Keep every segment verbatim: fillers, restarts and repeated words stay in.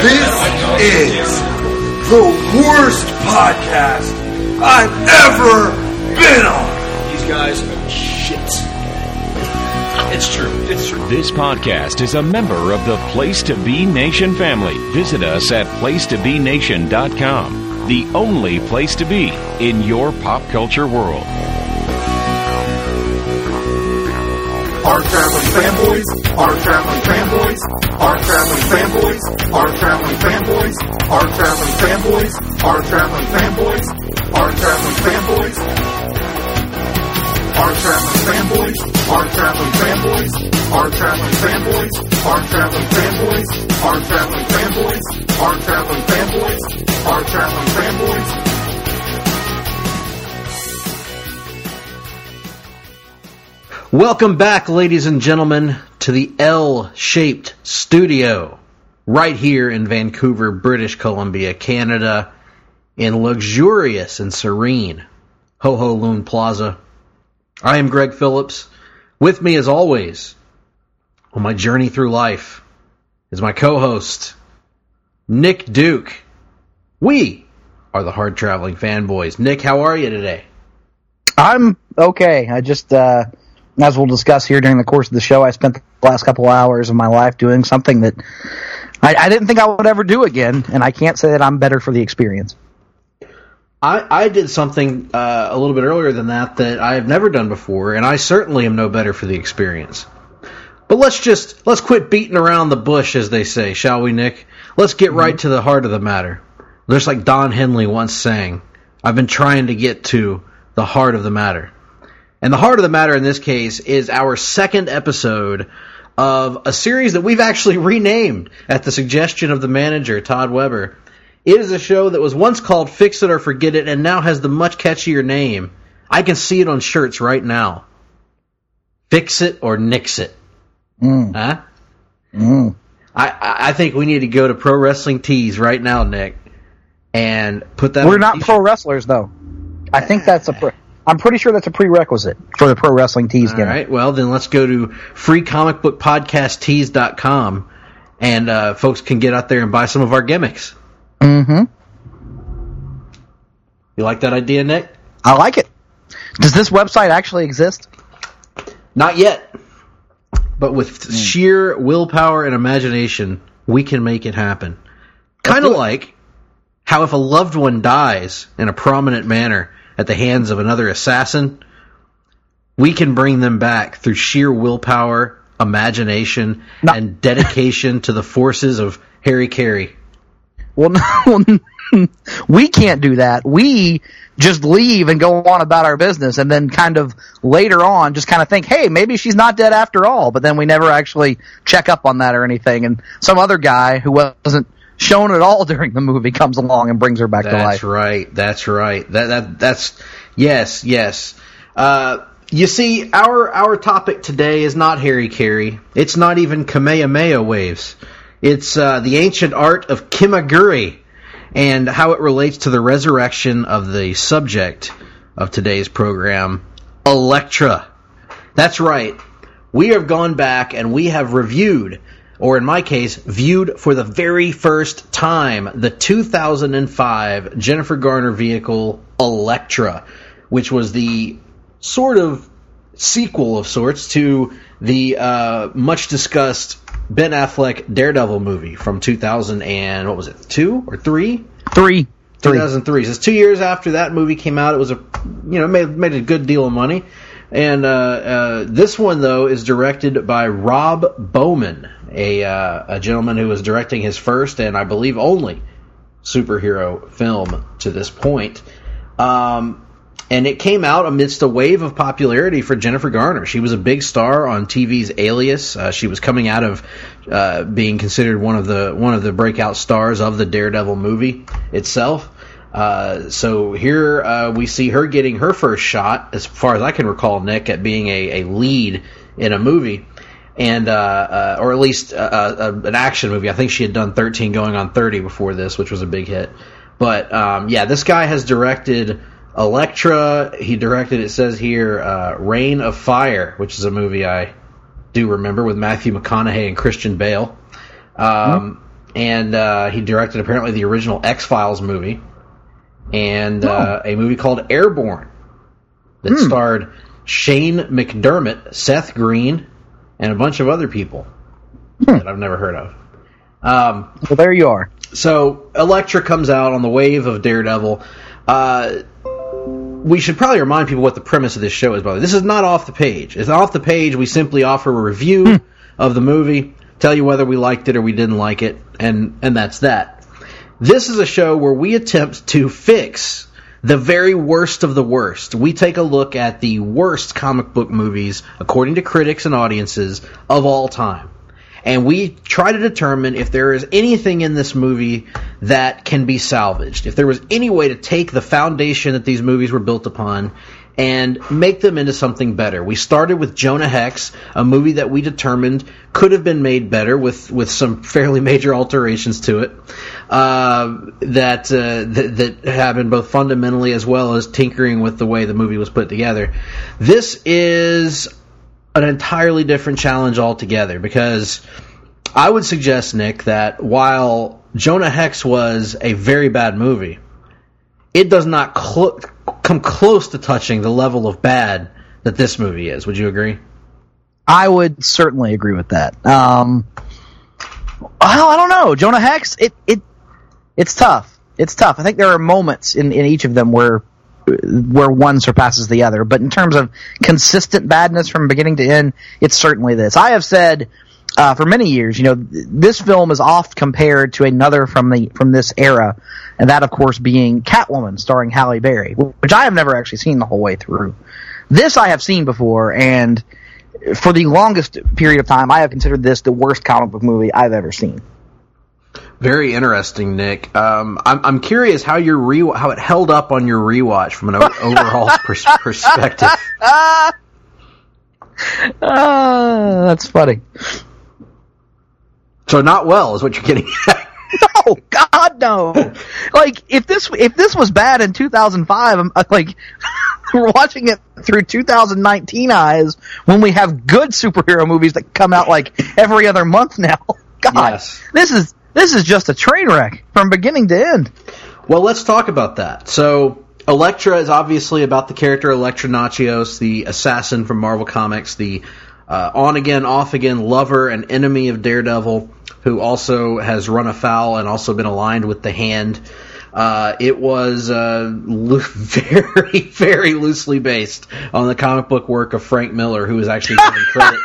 This is the worst podcast I've ever been on. These guys are shit. It's true. It's true. This podcast is a member of the Place to Be Nation family. Visit us at place to be nation dot com, the only place to be in your pop culture world. Our traveling fanboys, our traveling fanboys, our traveling fanboys, our traveling fanboys, our traveling fanboys, our traveling fanboys, our traveling fanboys, our traveling fanboys, our traveling fanboys, our traveling fanboys, our traveling fanboys, our traveling fanboys, our traveling fanboys, our traveling fanboys. Welcome back, ladies and gentlemen, to the L-shaped studio right here in Vancouver, British Columbia, Canada, in luxurious and serene Ho Ho Lune Plaza. I am Greg Phillips. With me, as always, on my journey through life, is my co-host, Nick Duke. We are the Hard Traveling Fanboys. Nick, how are you today? I'm okay. I just... uh As we'll discuss here during the course of the show, I spent the last couple hours of my life doing something that I, I didn't think I would ever do again, and I can't say that I'm better for the experience. I, I did something uh, a little bit earlier than that that I have never done before, and I certainly am no better for the experience. But let's just, let's quit beating around the bush, as they say, shall we, Nick? Let's get mm-hmm. right to the heart of the matter. Just like Don Henley once sang, I've been trying to get to the heart of the matter. And the heart of the matter in this case is our second episode of a series that we've actually renamed at the suggestion of the manager, Todd Weber. It is a show that was once called Fix It or Forget It and now has the much catchier name. I can see it on shirts right now. Fix It or Nix It. Mm. Huh? Mm. I, I think we need to go to Pro Wrestling Tees right now, Nick, and put that We're on not t-shirt. pro wrestlers, though. I think that's a... Pro- I'm pretty sure that's a prerequisite for the Pro Wrestling Tees All gimmick. right, well, then let's go to free comic book podcast tees dot com, and uh, folks can get out there and buy some of our gimmicks. Mm-hmm. You like that idea, Nick? I like it. Does this website actually exist? Not yet. But with mm. sheer willpower and imagination, we can make it happen. Kind of like how if a loved one dies in a prominent manner at the hands of another assassin, we can bring them back through sheer willpower, imagination, no. and dedication to the forces of Harry Carey. Well, no, we can't do that. We just leave and go on about our business, and then kind of later on just kind of think, hey, maybe she's not dead after all, but then we never actually check up on that or anything, and some other guy who wasn't shown at all during the movie comes along and brings her back that's to life. That's right. That's right. That that that's yes, yes. Uh, you see, our our topic today is not Harry Carey. It's not even Kamehameha waves. It's uh, the ancient art of Kimaguri and how it relates to the resurrection of the subject of today's program, Elektra. That's right. We have gone back and we have reviewed, or in my case, viewed for the very first time, the two thousand five Jennifer Garner vehicle, Elektra, which was the sort of sequel of sorts to the uh, much-discussed Ben Affleck Daredevil movie from two thousand and, what was it, two or three? Three. two thousand three. So it's two years after that movie came out. It was a, you know, made, made a good deal of money. And uh, uh, this one, though, is directed by Rob Bowman, a, uh, a gentleman who was directing his first and I believe only superhero film to this point. Um, and it came out amidst a wave of popularity for Jennifer Garner. She was a big star on T V's Alias. Uh, she was coming out of uh, being considered one of the one of the breakout stars of the Daredevil movie itself. Uh, so here uh, we see her getting her first shot, as far as I can recall, Nick, at being a, a lead in a movie, and uh, uh, or at least uh, uh, an action movie. I think she had done thirteen going on thirty before this, which was a big hit. But um, yeah, this guy has directed Elektra. He directed, it says here, uh, Reign of Fire, which is a movie I do remember with Matthew McConaughey and Christian Bale. Um, mm-hmm. and uh, he directed apparently the original X-Files movie, and oh. uh, a movie called Airborne that hmm. starred Shane McDermott, Seth Green, and a bunch of other people hmm. that I've never heard of. Um, well, there you are. So Elektra comes out on the wave of Daredevil. Uh, we should probably remind people what the premise of this show is, by the way. This is not off the page. It's off the page. We simply offer a review hmm. of the movie, tell you whether we liked it or we didn't like it, and, and that's that. This is a show where we attempt to fix the very worst of the worst. We take a look at the worst comic book movies, according to critics and audiences, of all time. And we try to determine if there is anything in this movie that can be salvaged. If there was any way to take the foundation that these movies were built upon and make them into something better. We started with Jonah Hex, a movie that we determined could have been made better with, with some fairly major alterations to it, uh, that, uh, that that happened both fundamentally as well as tinkering with the way the movie was put together. This is an entirely different challenge altogether, because I would suggest, Nick, that while Jonah Hex was a very bad movie, it does not cl- come close to touching the level of bad that this movie is. Would you agree? I would certainly agree with that. Um, well, I don't know. Jonah Hex, it, it it's tough. It's tough. I think there are moments in, in each of them where where one surpasses the other. But in terms of consistent badness from beginning to end, it's certainly this. I have said uh, for many years, you know, this film is oft compared to another from the from this era, and that, of course, being Catwoman, starring Halle Berry, which I have never actually seen the whole way through. This I have seen before, and for the longest period of time, I have considered this the worst comic book movie I've ever seen. Very interesting, Nick. Um, I'm I'm curious how your re how it held up on your rewatch from an o- overall pers- perspective. Ah, uh, that's funny. So not well is what you're getting at. No, God, no. Like if this if this was bad in two thousand five, I'm like we're watching it through two thousand nineteen eyes when we have good superhero movies that come out like every other month now. God, yes. this is. This is just a train wreck from beginning to end. Well, let's talk about that. So, Elektra is obviously about the character Elektra Natchios, the assassin from Marvel Comics, the uh, on-again, off-again lover and enemy of Daredevil, who also has run afoul and also been aligned with the Hand. Uh, it was uh, lo- very, very loosely based on the comic book work of Frank Miller, who is actually given credit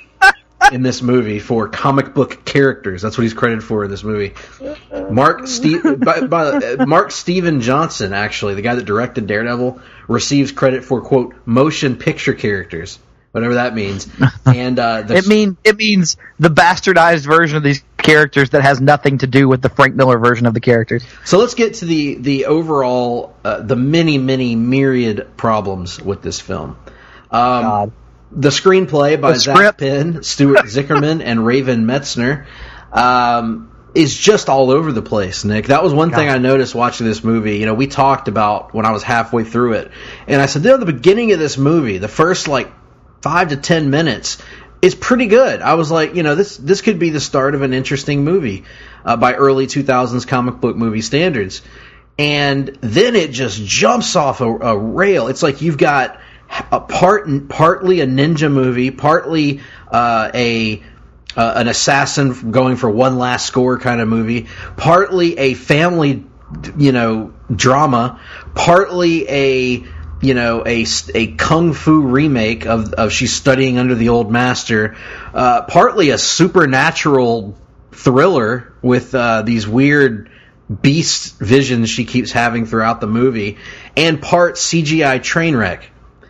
in this movie for comic book characters. That's what he's credited for in this movie. Mark Ste- by, by, uh, Mark Steven Johnson, actually, the guy that directed Daredevil, receives credit for, quote, motion picture characters, whatever that means. And uh, the, it mean it means the bastardized version of these characters that has nothing to do with the Frank Miller version of the characters. So let's get to the the overall, uh, the many, many myriad problems with this film. Um, God. The screenplay by the Zach Penn, Stuart Zickerman, and Raven Metzner um, is just all over the place, Nick. That was one God. thing I noticed watching this movie. You know, we talked about when I was halfway through it, and I said, you know, the beginning of this movie, the first, like, five to ten minutes, is pretty good. I was like, you know, this this could be the start of an interesting movie uh, by early two thousands comic book movie standards. And then it just jumps off a, a rail. It's like you've got a part, partly a ninja movie, partly uh, a uh, an assassin going for one last score kind of movie, partly a family, you know, drama, partly a you know a, a kung fu remake of of She's Studying Under the Old Master, uh, partly a supernatural thriller with uh, these weird beast visions she keeps having throughout the movie, and part C G I train wreck.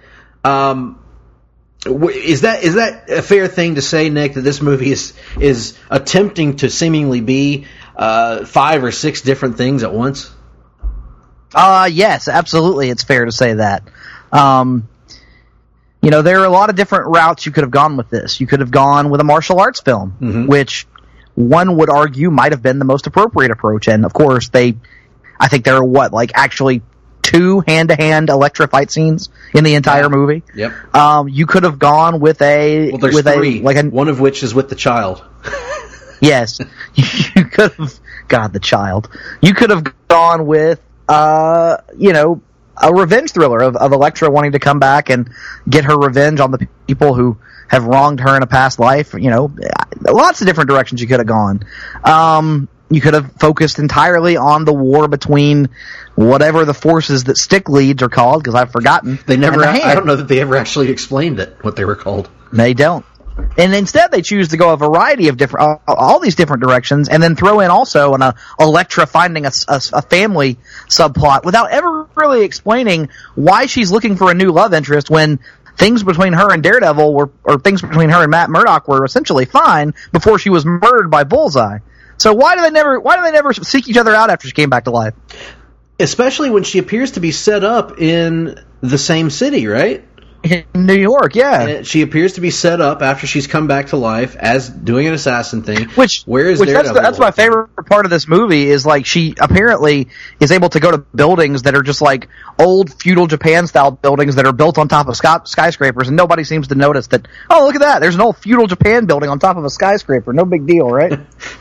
Um, is that is that a fair thing to say, Nick, that this movie is is attempting to seemingly be uh, five or six different things at once? Uh, yes, absolutely. It's fair to say that. Um, you know, there are a lot of different routes you could have gone with this. You could have gone with a martial arts film, mm-hmm. which one would argue might have been the most appropriate approach. And, of course, they, I think there are, what, like actually two hand-to-hand Elektra fight scenes in the entire yeah. movie. Yep. Um, you could have gone with a... Well, there's with three, a, like a, one of which is with the child. Yes, you could have. God, the child. You could have gone with, uh, you know, a revenge thriller of, of Elektra wanting to come back and get her revenge on the people who have wronged her in a past life. You know, lots of different directions you could have gone. Um, you could have focused entirely on the war between whatever the forces that Stick leads are called, because I've forgotten. They never. The I don't know that they ever actually explained it, what they were called. They don't. And instead, they choose to go a variety of different, uh, all these different directions, and then throw in also an uh, Elektra finding a, a, a family subplot without ever really explaining why she's looking for a new love interest when things between her and Daredevil were, or things between her and Matt Murdock were essentially fine before she was murdered by Bullseye. So why do they never, why do they never seek each other out after she came back to life? Especially when she appears to be set up in the same city, right? In New York, yeah. And she appears to be set up after she's come back to life as doing an assassin thing. Which, where is which Daredevil? That's, the, that's my favorite part of this movie is like she apparently is able to go to buildings that are just like old feudal Japan style buildings that are built on top of sky, skyscrapers, and nobody seems to notice that. Oh, look at that! There's an old feudal Japan building on top of a skyscraper. No big deal, right?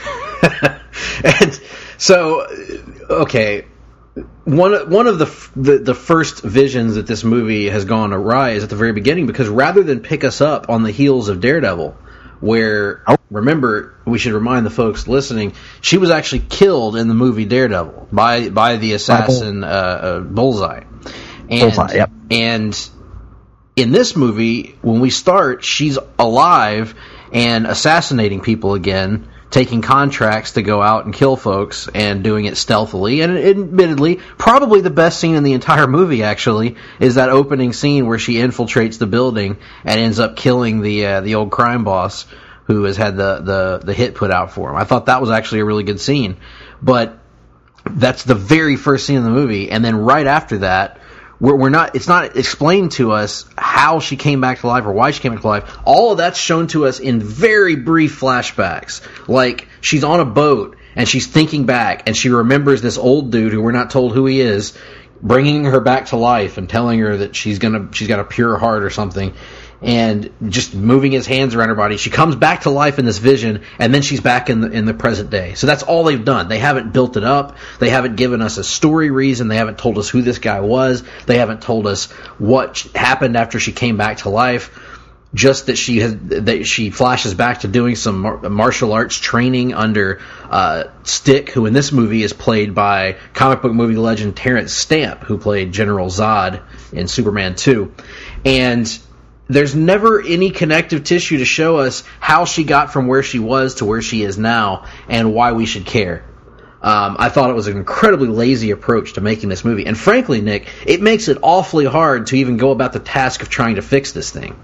And so, okay. One one of the, the the first visions that this movie has gone awry is at the very beginning, because rather than pick us up on the heels of Daredevil, where, remember, we should remind the folks listening, she was actually killed in the movie Daredevil by by the assassin uh, uh, Bullseye. And, Bullseye, yep. And in this movie, when we start, she's alive and assassinating people again, taking contracts to go out and kill folks and doing it stealthily. And admittedly, probably the best scene in the entire movie, actually, is that opening scene where she infiltrates the building and ends up killing the uh, the old crime boss who has had the, the, the hit put out for him. I thought that was actually a really good scene. But that's the very first scene in the movie. And then right after that, We're, we're not. It's not explained to us how she came back to life or why she came back to life. All of that's shown to us in very brief flashbacks. Like, she's on a boat and she's thinking back and she remembers this old dude who we're not told who he is, bringing her back to life and telling her that she's gonna she's got a pure heart or something, and just moving his hands around her body. She comes back to life in this vision, and then she's back in the, in the present day. So that's all they've done. They haven't built it up. They haven't given us a story reason. They haven't told us who this guy was. They haven't told us what happened after she came back to life. Just that she has, that she flashes back to doing some mar- martial arts training under uh, Stick, who in this movie is played by comic book movie legend Terrence Stamp, who played General Zod in Superman two. And there's never any connective tissue to show us how she got from where she was to where she is now and why we should care. Um, I thought it was an incredibly lazy approach to making this movie. And frankly, Nick, it makes it awfully hard to even go about the task of trying to fix this thing.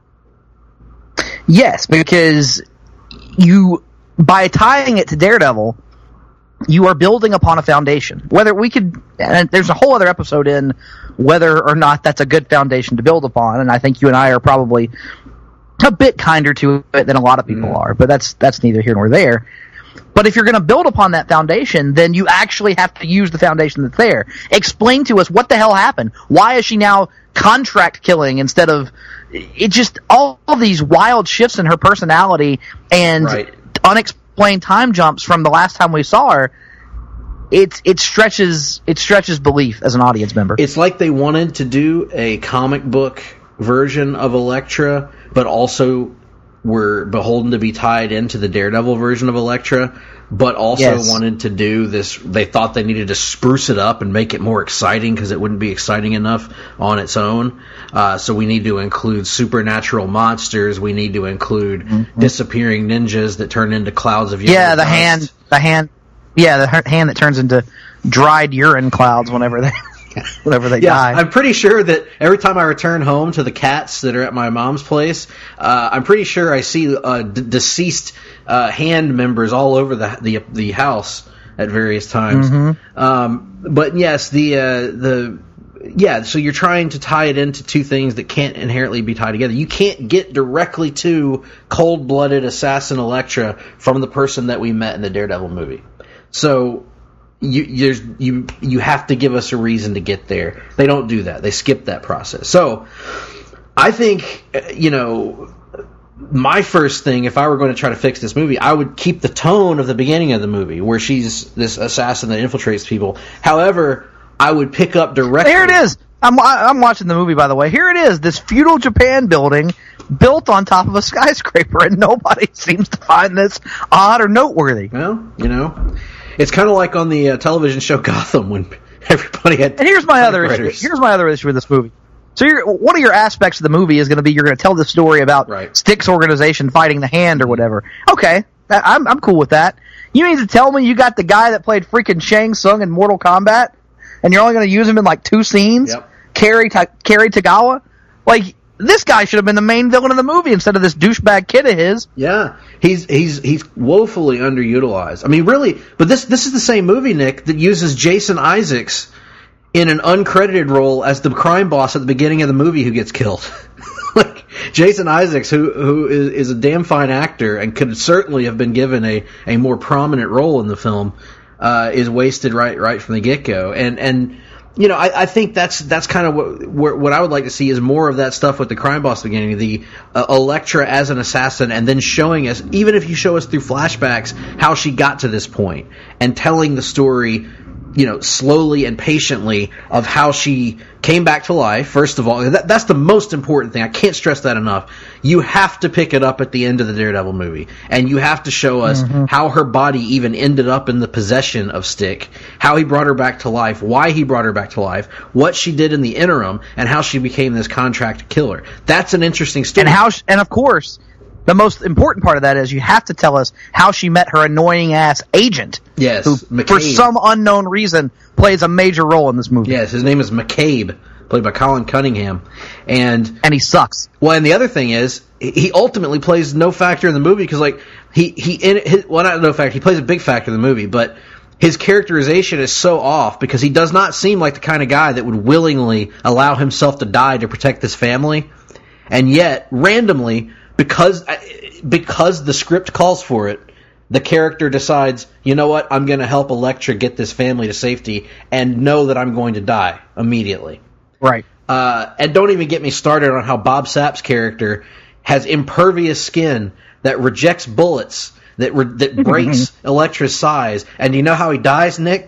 Yes, because you, by tying it to Daredevil, you are building upon a foundation. Whether we could, and there's a whole other episode in whether or not that's a good foundation to build upon, and I think you and I are probably a bit kinder to it than a lot of people mm. are, but that's that's neither here nor there. But if you're going to build upon that foundation, then you actually have to use the foundation that's there. Explain to us what the hell happened. Why is she now contract killing instead of... It just, all of these wild shifts in her personality and right. unexplained time jumps from the last time we saw her, it, it stretches it stretches belief as an audience member. It's like they wanted to do a comic book version of Elektra, but also were beholden to be tied into the Daredevil version of Elektra, but also yes. wanted to do this. They thought they needed to spruce it up and make it more exciting because it wouldn't be exciting enough on its own. Uh, so we need to include supernatural monsters. We need to include mm-hmm. disappearing ninjas that turn into clouds of yellow yeah, the dust. hand, the hand, yeah, the hand that turns into dried urine clouds whenever they. Whenever they yeah, die. I'm pretty sure that every time I return home to the cats that are at my mom's place, uh, I'm pretty sure I see uh, d- deceased uh, hand members all over the the, the house at various times. Mm-hmm. Um, but yes, the uh, the yeah. So you're trying to tie it into two things that can't inherently be tied together. You can't get directly to cold-blooded assassin Elektra from the person that we met in the Daredevil movie. So. You, there's, you you have to give us a reason to get there. They don't do that. They skip that process. So, I think, you know, my first thing, if I were going to try to fix this movie, I would keep the tone of the beginning of the movie, where she's this assassin that infiltrates people. However, I would pick up directly. Here it is. I'm I'm watching the movie, by the way. Here it is. This feudal Japan building built on top of a skyscraper, and nobody seems to find this odd or noteworthy. Well, you know, it's kind of like on the uh, television show Gotham when everybody had. And here's my other issue. Here's my other issue with this movie. So you're, one of your aspects of the movie is going to be you're going to tell the story about right. Stick's organization fighting the Hand or whatever. Okay, I'm I'm cool with that. You need to tell me you got the guy that played freaking Shang Tsung in Mortal Kombat, and you're only going to use him in like two scenes? Yep. Kerry Ta- Kerry Tagawa? Like, this guy should have been the main villain of the movie instead of this douchebag kid of his. Yeah, he's he's he's woefully underutilized. I mean, really, but this this is the same movie, Nick, that uses Jason Isaacs in an uncredited role as the crime boss at the beginning of the movie who gets killed. Like, Jason Isaacs, who who is, is a damn fine actor and could certainly have been given a, a more prominent role in the film, uh, is wasted right right from the get-go. And, and you know, I, I think that's that's kind of what what I would like to see is more of that stuff with the crime boss at the beginning, the uh, Elektra as an assassin, and then showing us, even if you show us through flashbacks, how she got to this point, and telling the story, you know, slowly and patiently of how she came back to life. First of all, that, that's the most important thing. I can't stress that enough. You have to pick it up at the end of the Daredevil movie, and you have to show us mm-hmm. how her body even ended up in the possession of Stick, how he brought her back to life, why he brought her back to life, what she did in the interim, and how she became this contract killer. That's an interesting story. And how, she, and of course, the most important part of that is you have to tell us how she met her annoying-ass agent. Yes, who, McCabe. For some unknown reason, plays a major role in this movie. Yes, his name is McCabe, played by Colin Cunningham. And and he sucks. Well, and the other thing is, he ultimately plays no factor in the movie, because, like, he, he in his, well, not no factor, he plays a big factor in the movie, but his characterization is so off, because he does not seem like the kind of guy that would willingly allow himself to die to protect this family. And yet, randomly, because because the script calls for it, the character decides, you know what, I'm going to help Elektra get this family to safety and know that I'm going to die immediately. Right. Uh, and don't even get me started on how Bob Sapp's character has impervious skin that rejects bullets, that re- that breaks Elektra's size. And you know how he dies, Nick?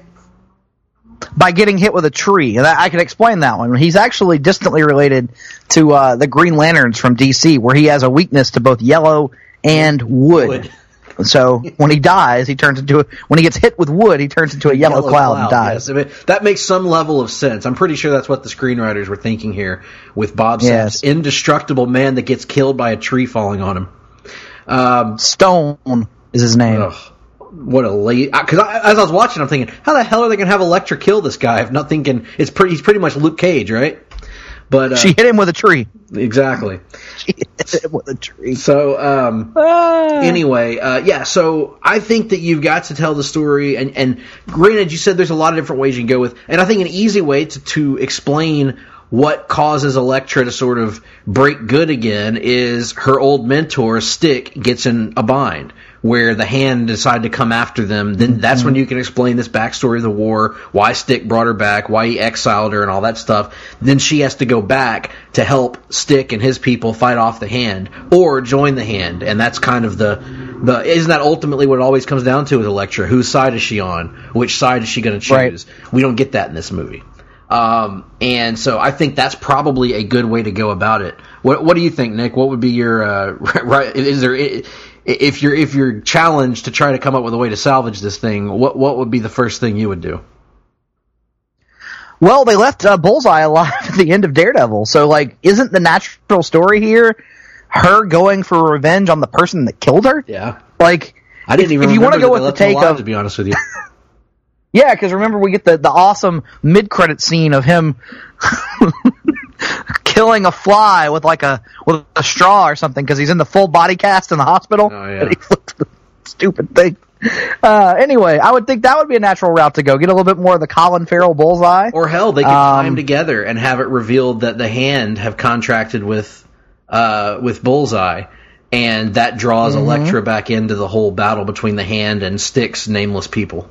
By getting hit with a tree. And I, I can explain that one. He's actually distantly related to uh, the Green Lanterns from D C, where he has a weakness to both yellow and wood. wood. So when he dies, he turns into a, when he gets hit with wood, he turns into a yellow, yellow cloud, cloud and dies. Yes. I mean, that makes some level of sense. I'm pretty sure that's what the screenwriters were thinking here with Bob Sapp's yes. indestructible man that gets killed by a tree falling on him. Um, Stone is his name. Ugh. What a late! Because as I was watching, I'm thinking, how the hell are they going to have Elektra kill this guy? I'm not thinking it's pretty. He's pretty much Luke Cage, right? But uh, she hit him with a tree. Exactly. She hit him with a tree. So um, ah. anyway, uh, yeah. So I think that you've got to tell the story, and, and granted, you said there's a lot of different ways you can go with, and I think an easy way to, to explain what causes Elektra to sort of break good again is her old mentor, Stick, gets in a bind where the Hand decide to come after them. Then that's mm-hmm. when you can explain this backstory of the war, why Stick brought her back, why he exiled her, and all that stuff. Then she has to go back to help Stick and his people fight off the Hand, or join the Hand. And that's kind of the, the isn't that ultimately what it always comes down to with Elektra? Whose side is she on? Which side is she going to choose? Right. We don't get that in this movie. Um, and so I think that's probably a good way to go about it. What, what do you think, Nick? What would be your, uh, right, is there, if you're, if you're challenged to try to come up with a way to salvage this thing, what, what would be the first thing you would do? Well, they left uh, Bullseye alive at the end of Daredevil, so, like, isn't the natural story here her going for revenge on the person that killed her? Yeah. Like, I didn't if, even if you want to go with the take alive, of, to be honest with you. Yeah, because remember we get the, the awesome mid-credit scene of him killing a fly with like a with a straw or something because he's in the full body cast in the hospital. Oh, yeah. And he flips the stupid thing. Uh, anyway, I would think that would be a natural route to go. Get a little bit more of the Colin Farrell Bullseye. Or hell, they could um, time together and have it revealed that the Hand have contracted with uh, with Bullseye, and that draws mm-hmm. Elektra back into the whole battle between the Hand and Stick's nameless people.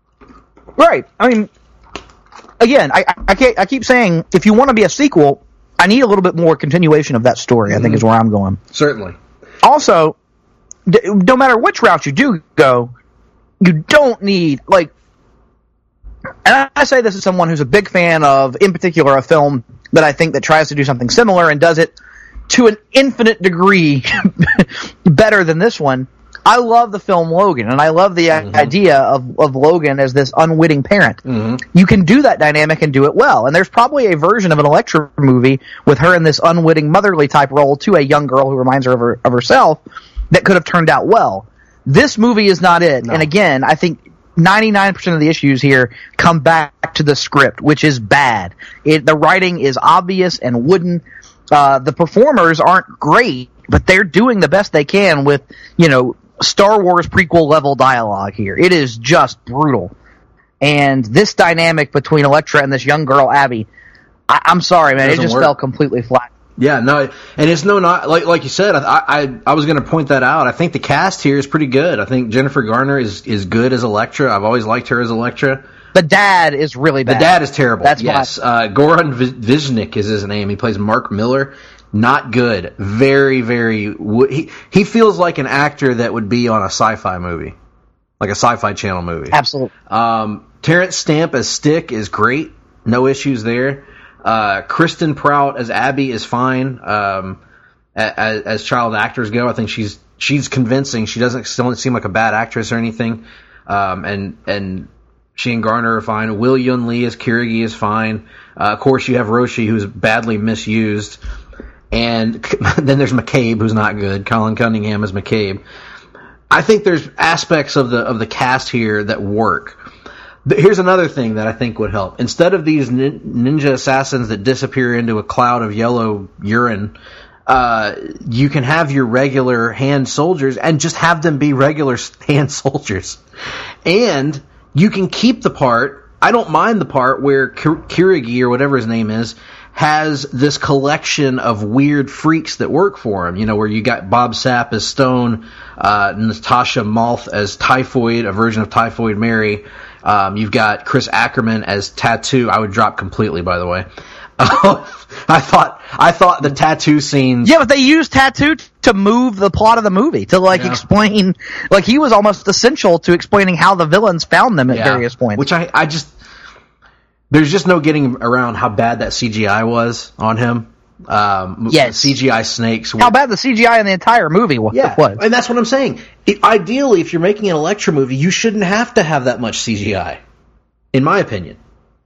Right. I mean, again, I I, can't, I keep saying if you want to be a sequel, I need a little bit more continuation of that story, I think, is where I'm going. Certainly. Also, d- no matter which route you do go, you don't need, like, and I say this as someone who's a big fan of, in particular, a film that I think that tries to do something similar and does it to an infinite degree better than this one. I love the film Logan, and I love the mm-hmm. idea of, of Logan as this unwitting parent. Mm-hmm. You can do that dynamic and do it well, and there's probably a version of an Elektra movie with her in this unwitting motherly type role to a young girl who reminds her of, her, of herself that could have turned out well. This movie is not it, no. And again, I think ninety-nine percent of the issues here come back to the script, which is bad. It, the writing is obvious and wooden. Uh, the performers aren't great, but they're doing the best they can with, you know, Star Wars prequel level dialogue here. It is just brutal. And this dynamic between Elektra and this young girl, Abby, I, I'm sorry, man, it, it just work. fell completely flat. Yeah, no, and it's no not like like you said. I I, I was going to point that out. I think the cast here is pretty good. I think Jennifer Garner is, is good as Elektra. I've always liked her as Elektra. The dad is really bad. The dad is terrible. That's yes. Uh, Goran Visnik is his name. He plays Mark Miller. Not good. Very, very. He he feels like an actor that would be on a sci-fi movie, like a Sci-Fi Channel movie. Absolutely. Um, Terrence Stamp as Stick is great. No issues there. Uh, Kristen Prout as Abby is fine. Um, as, as child actors go, I think she's she's convincing. She doesn't still doesn't seem like a bad actress or anything. Um, and and she and Garner are fine. Will Yun Lee as Kirigi is fine. Uh, of course, you have Roshi, who's badly misused. And then there's McCabe, who's not good. Colin Cunningham as McCabe. I think there's aspects of the of the cast here that work. But here's another thing that I think would help. Instead of these nin- ninja assassins that disappear into a cloud of yellow urine, uh, you can have your regular hand soldiers and just have them be regular hand soldiers. And you can keep the part. I don't mind the part where Kirigi, or whatever his name is, has this collection of weird freaks that work for him. You know, where you got Bob Sapp as Stone, uh, Natasha Malth as Typhoid, a version of Typhoid Mary. Um, you've got Chris Ackerman as Tattoo. I would drop completely, by the way. I thought I thought the tattoo scenes. Yeah, but they used Tattoo to move the plot of the movie, to like yeah. explain, like he was almost essential to explaining how the villains found them at yeah. various points. Which I, I just. There's just no getting around how bad that C G I was on him. Um, yes. C G I snakes. Were, how bad the C G I in the entire movie was. Yeah, and that's what I'm saying. It, ideally, if you're making an Elektra movie, you shouldn't have to have that much C G I, in my opinion.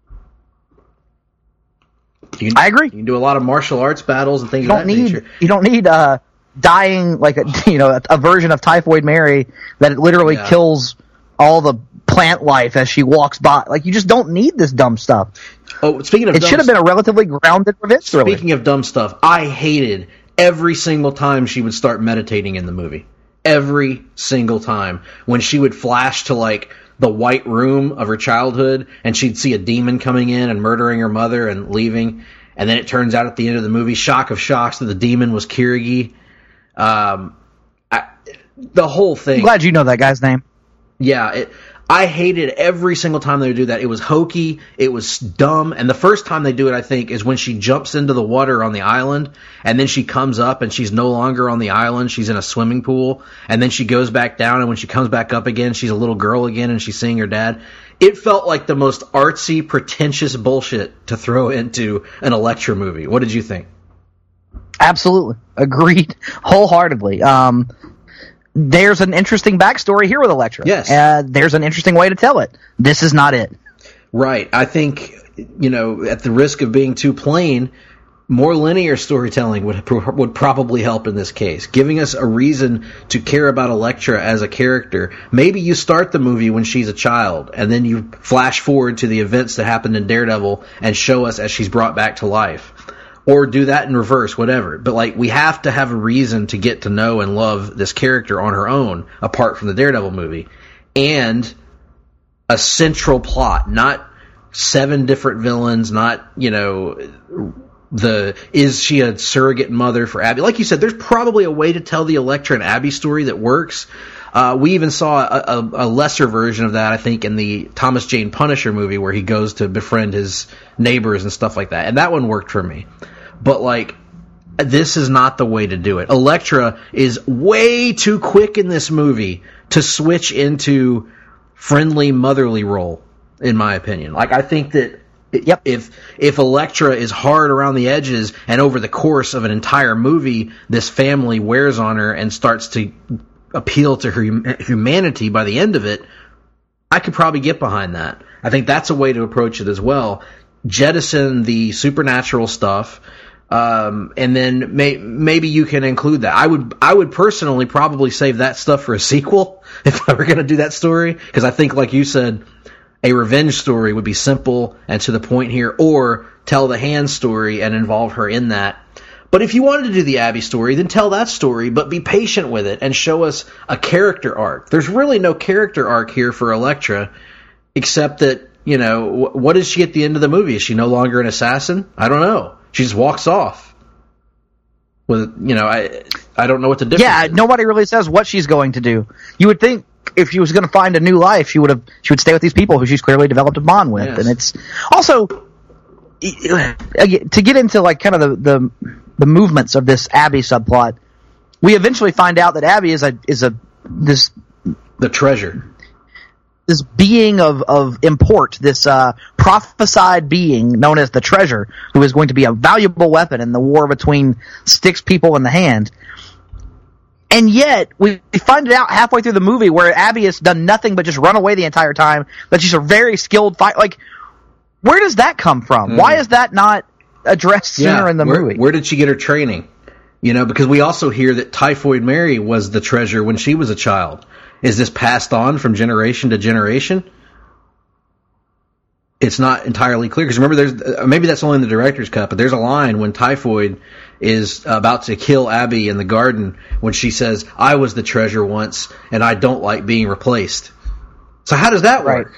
You can, I agree. You can do a lot of martial arts battles and things you don't of that need, nature. You don't need uh, dying, like a, you know, a, a version of Typhoid Mary that literally yeah. kills all the plant life as she walks by. Like, you just don't need this dumb stuff. Oh, speaking of it dumb should have been a relatively grounded revenge thriller. Speaking of dumb stuff, I hated every single time she would start meditating in the movie. Every single time. When she would flash to, like, the white room of her childhood, and she'd see a demon coming in and murdering her mother and leaving, and then it turns out at the end of the movie, shock of shocks, that the demon was Kirigi. Um, I, the whole thing. I'm glad you know that guy's name. Yeah, it... I hated every single time they would do that. It was hokey. It was dumb. And the first time they do it, I think, is when she jumps into the water on the island, and then she comes up and she's no longer on the island. She's in a swimming pool, and then she goes back down, and when she comes back up again, she's a little girl again, and she's seeing her dad. It felt like the most artsy, pretentious bullshit to throw into an Elektra movie. What did you think? Absolutely. Agreed wholeheartedly. Um... There's an interesting backstory here with Elektra. Yes. Uh, there's an interesting way to tell it. This is not it. Right. I think, you know, at the risk of being too plain, more linear storytelling would would probably help in this case, giving us a reason to care about Elektra as a character. Maybe you start the movie when she's a child, and then you flash forward to the events that happened in Daredevil and show us as she's brought back to life. Or do that in reverse, whatever. But, like, we have to have a reason to get to know and love this character on her own, apart from the Daredevil movie. And a central plot, not seven different villains, not, you know, the, is she a surrogate mother for Abby? Like you said, there's probably a way to tell the Elektra and Abby story that works. Uh, we even saw a, a, a lesser version of that, I think, in the Thomas Jane Punisher movie, where he goes to befriend his neighbors and stuff like that. And that one worked for me. but like, this is not the way to do it. Elektra is way too quick in this movie to switch into friendly motherly role, in my opinion. Like, I think that yep. if if Elektra is hard around the edges and over the course of an entire movie, this family wears on her and starts to appeal to her humanity by the end of it, I could probably get behind that. I think that's a way to approach it as well. Jettison the supernatural stuff. Um, and then may, maybe you can include that. I would, I would personally probably save that stuff for a sequel if I were going to do that story, because I think, like you said, a revenge story would be simple and to the point here, or tell the Hand story and involve her in that. But if you wanted to do the Abby story, then tell that story, but be patient with it and show us a character arc. There's really no character arc here for Elektra, except that, you know, what is she at the end of the movie? Is she no longer an assassin? I don't know. She just walks off. With, you know, I I don't know what the difference Yeah, is. Nobody really says what she's going to do. You would think if she was going to find a new life, she would have she would stay with these people who she's clearly developed a bond with. Yes. And it's also to get into like kind of the, the the movements of this Abby subplot. We eventually find out that Abby is a is a this the treasure. This being of, of import, this uh, prophesied being known as the Treasure, who is going to be a valuable weapon in the war between Styx people and the Hand. And yet, we find it out halfway through the movie where Abby has done nothing but just run away the entire time, that she's a very skilled fighter. Like, where does that come from? Mm. Why is that not addressed sooner yeah, in the where, movie? Where did she get her training? You know, because we also hear that Typhoid Mary was the Treasure when she was a child. Is this passed on from generation to generation? It's not entirely clear, because remember, there's maybe that's only in the director's cut, but there's a line when Typhoid is about to kill Abby in the garden when she says, "I was the Treasure once, and I don't like being replaced." So how does that work?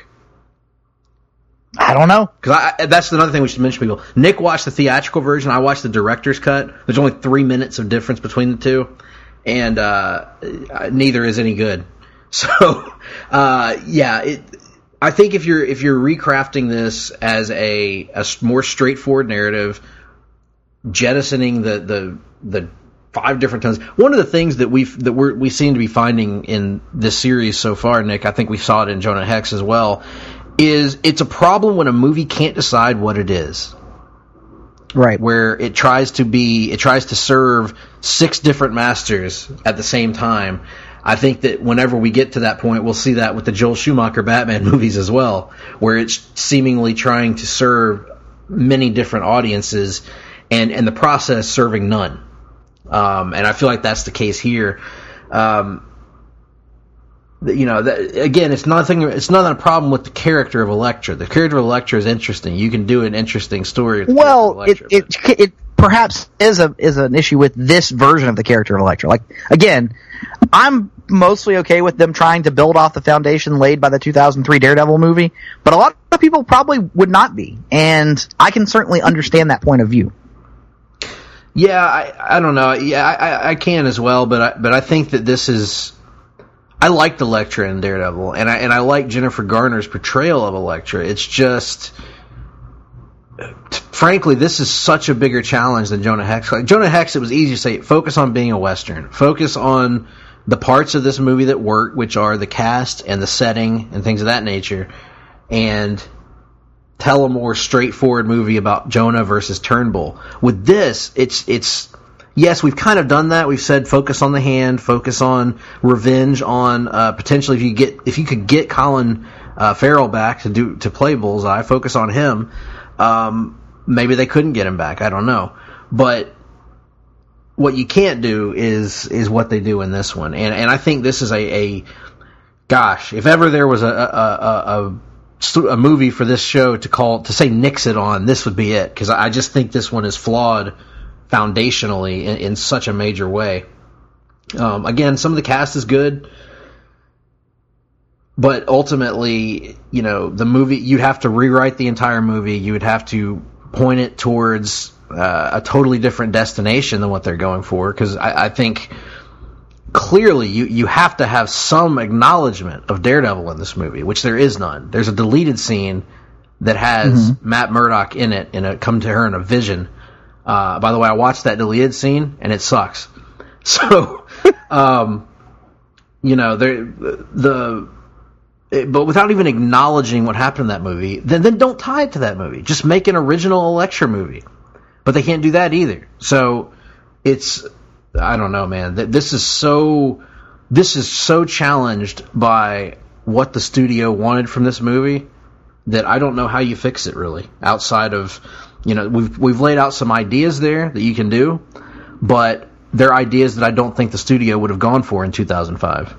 Right. I don't know. Because that's another thing we should mention, people. Nick watched the theatrical version. I watched the director's cut. There's only three minutes of difference between the two, and uh, neither is any good. So, uh, yeah, it, I think if you're if you're recrafting this as a, a more straightforward narrative, jettisoning the, the the five different tons. One of the things that we that we we seem to be finding in this series so far, Nick, I think we saw it in Jonah Hex as well, is it's a problem when a movie can't decide what it is. Right. Where it tries to be, it tries to serve six different masters at the same time. I think that whenever we get to that point, we'll see that with the Joel Schumacher Batman movies as well, where it's seemingly trying to serve many different audiences, and in the process serving none. Um, and I feel like that's the case here. Um, you know, that, again, it's nothing. It's not a problem with the character of Elektra. The character of Elektra is interesting. You can do an interesting story. With the well, Elektra, it, it it perhaps is a is an issue with this version of the character of Elektra. Like, again, I'm mostly okay with them trying to build off the foundation laid by the two thousand three Daredevil movie, but a lot of people probably would not be, and I can certainly understand that point of view. Yeah, I, I don't know. Yeah, I, I can as well, but I, but I think that this is. I liked Elektra in Daredevil, and I and I like Jennifer Garner's portrayal of Elektra. It's just, frankly, this is such a bigger challenge than Jonah Hex. Like Jonah Hex, it was easy to say, focus on being a Western. Focus on the parts of this movie that work, which are the cast and the setting and things of that nature, and tell a more straightforward movie about Jonah versus Turnbull. With this, it's it's yes, we've kind of done that. We've said focus on the Hand, focus on revenge, on uh, potentially if you get if you could get Colin uh, Farrell back to do to play Bullseye, focus on him. Um, maybe they couldn't get him back. I don't know, but what you can't do is is what they do in this one, and and I think this is a, a gosh, if ever there was a a, a a movie for this show to call to say nix it on, this would be it, because I just think this one is flawed foundationally in, in such a major way. Um, again, some of the cast is good, but ultimately, you know, the movie, you'd have to rewrite the entire movie. You would have to point it towards uh, a totally different destination than what they're going for, because I, I think clearly you, you have to have some acknowledgement of Daredevil in this movie, which there is none. There's a deleted scene that has mm-hmm. Matt Murdock in it, in a come to her in a vision. Uh, by the way, I watched that deleted scene, and it sucks. So, um, you know, there the, it, but without even acknowledging what happened in that movie, then then don't tie it to that movie. Just make an original Elektra movie. But they can't do that either. So it's, I don't know, man. This is so, this is so challenged by what the studio wanted from this movie that I don't know how you fix it, really. Outside of, you know, we've we've laid out some ideas there that you can do, but they're ideas that I don't think the studio would have gone for in two thousand five.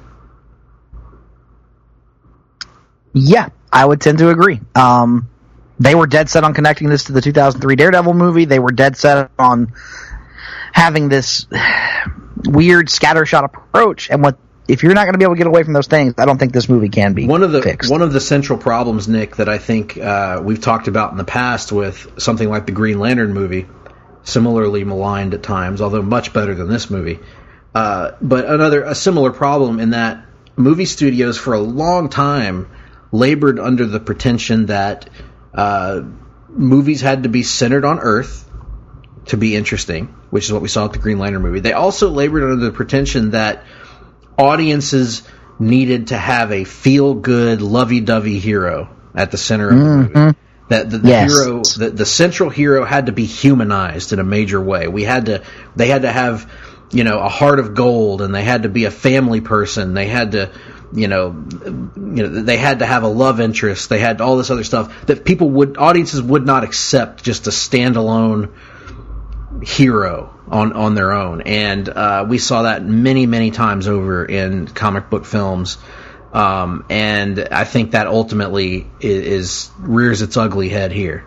Yeah, I would tend to agree. Um, they were dead set on connecting this to the two thousand three Daredevil movie. They were dead set on having this weird scattershot approach, and what if you're not going to be able to get away from those things, I don't think this movie can be one of the fixed. One of the central problems, Nick, that I think uh, we've talked about in the past with something like the Green Lantern movie, similarly maligned at times, although much better than this movie. Uh, but another a similar problem in that movie studios for a long time labored under the pretension that uh, movies had to be centered on Earth to be interesting, which is what we saw with the Green Lantern movie. They also labored under the pretension that audiences needed to have a feel-good, lovey-dovey hero at the center of the mm-hmm. movie. That the, the yes. hero, the, the central hero, had to be humanized in a major way. We had to, they had to have, you know, a heart of gold, and they had to be a family person. They had to, you know, you know, they had to have a love interest. They had all this other stuff that people would, audiences would not accept just a standalone hero on on their own, and uh, we saw that many many times over in comic book films, um, and I think that ultimately is, is rears its ugly head here.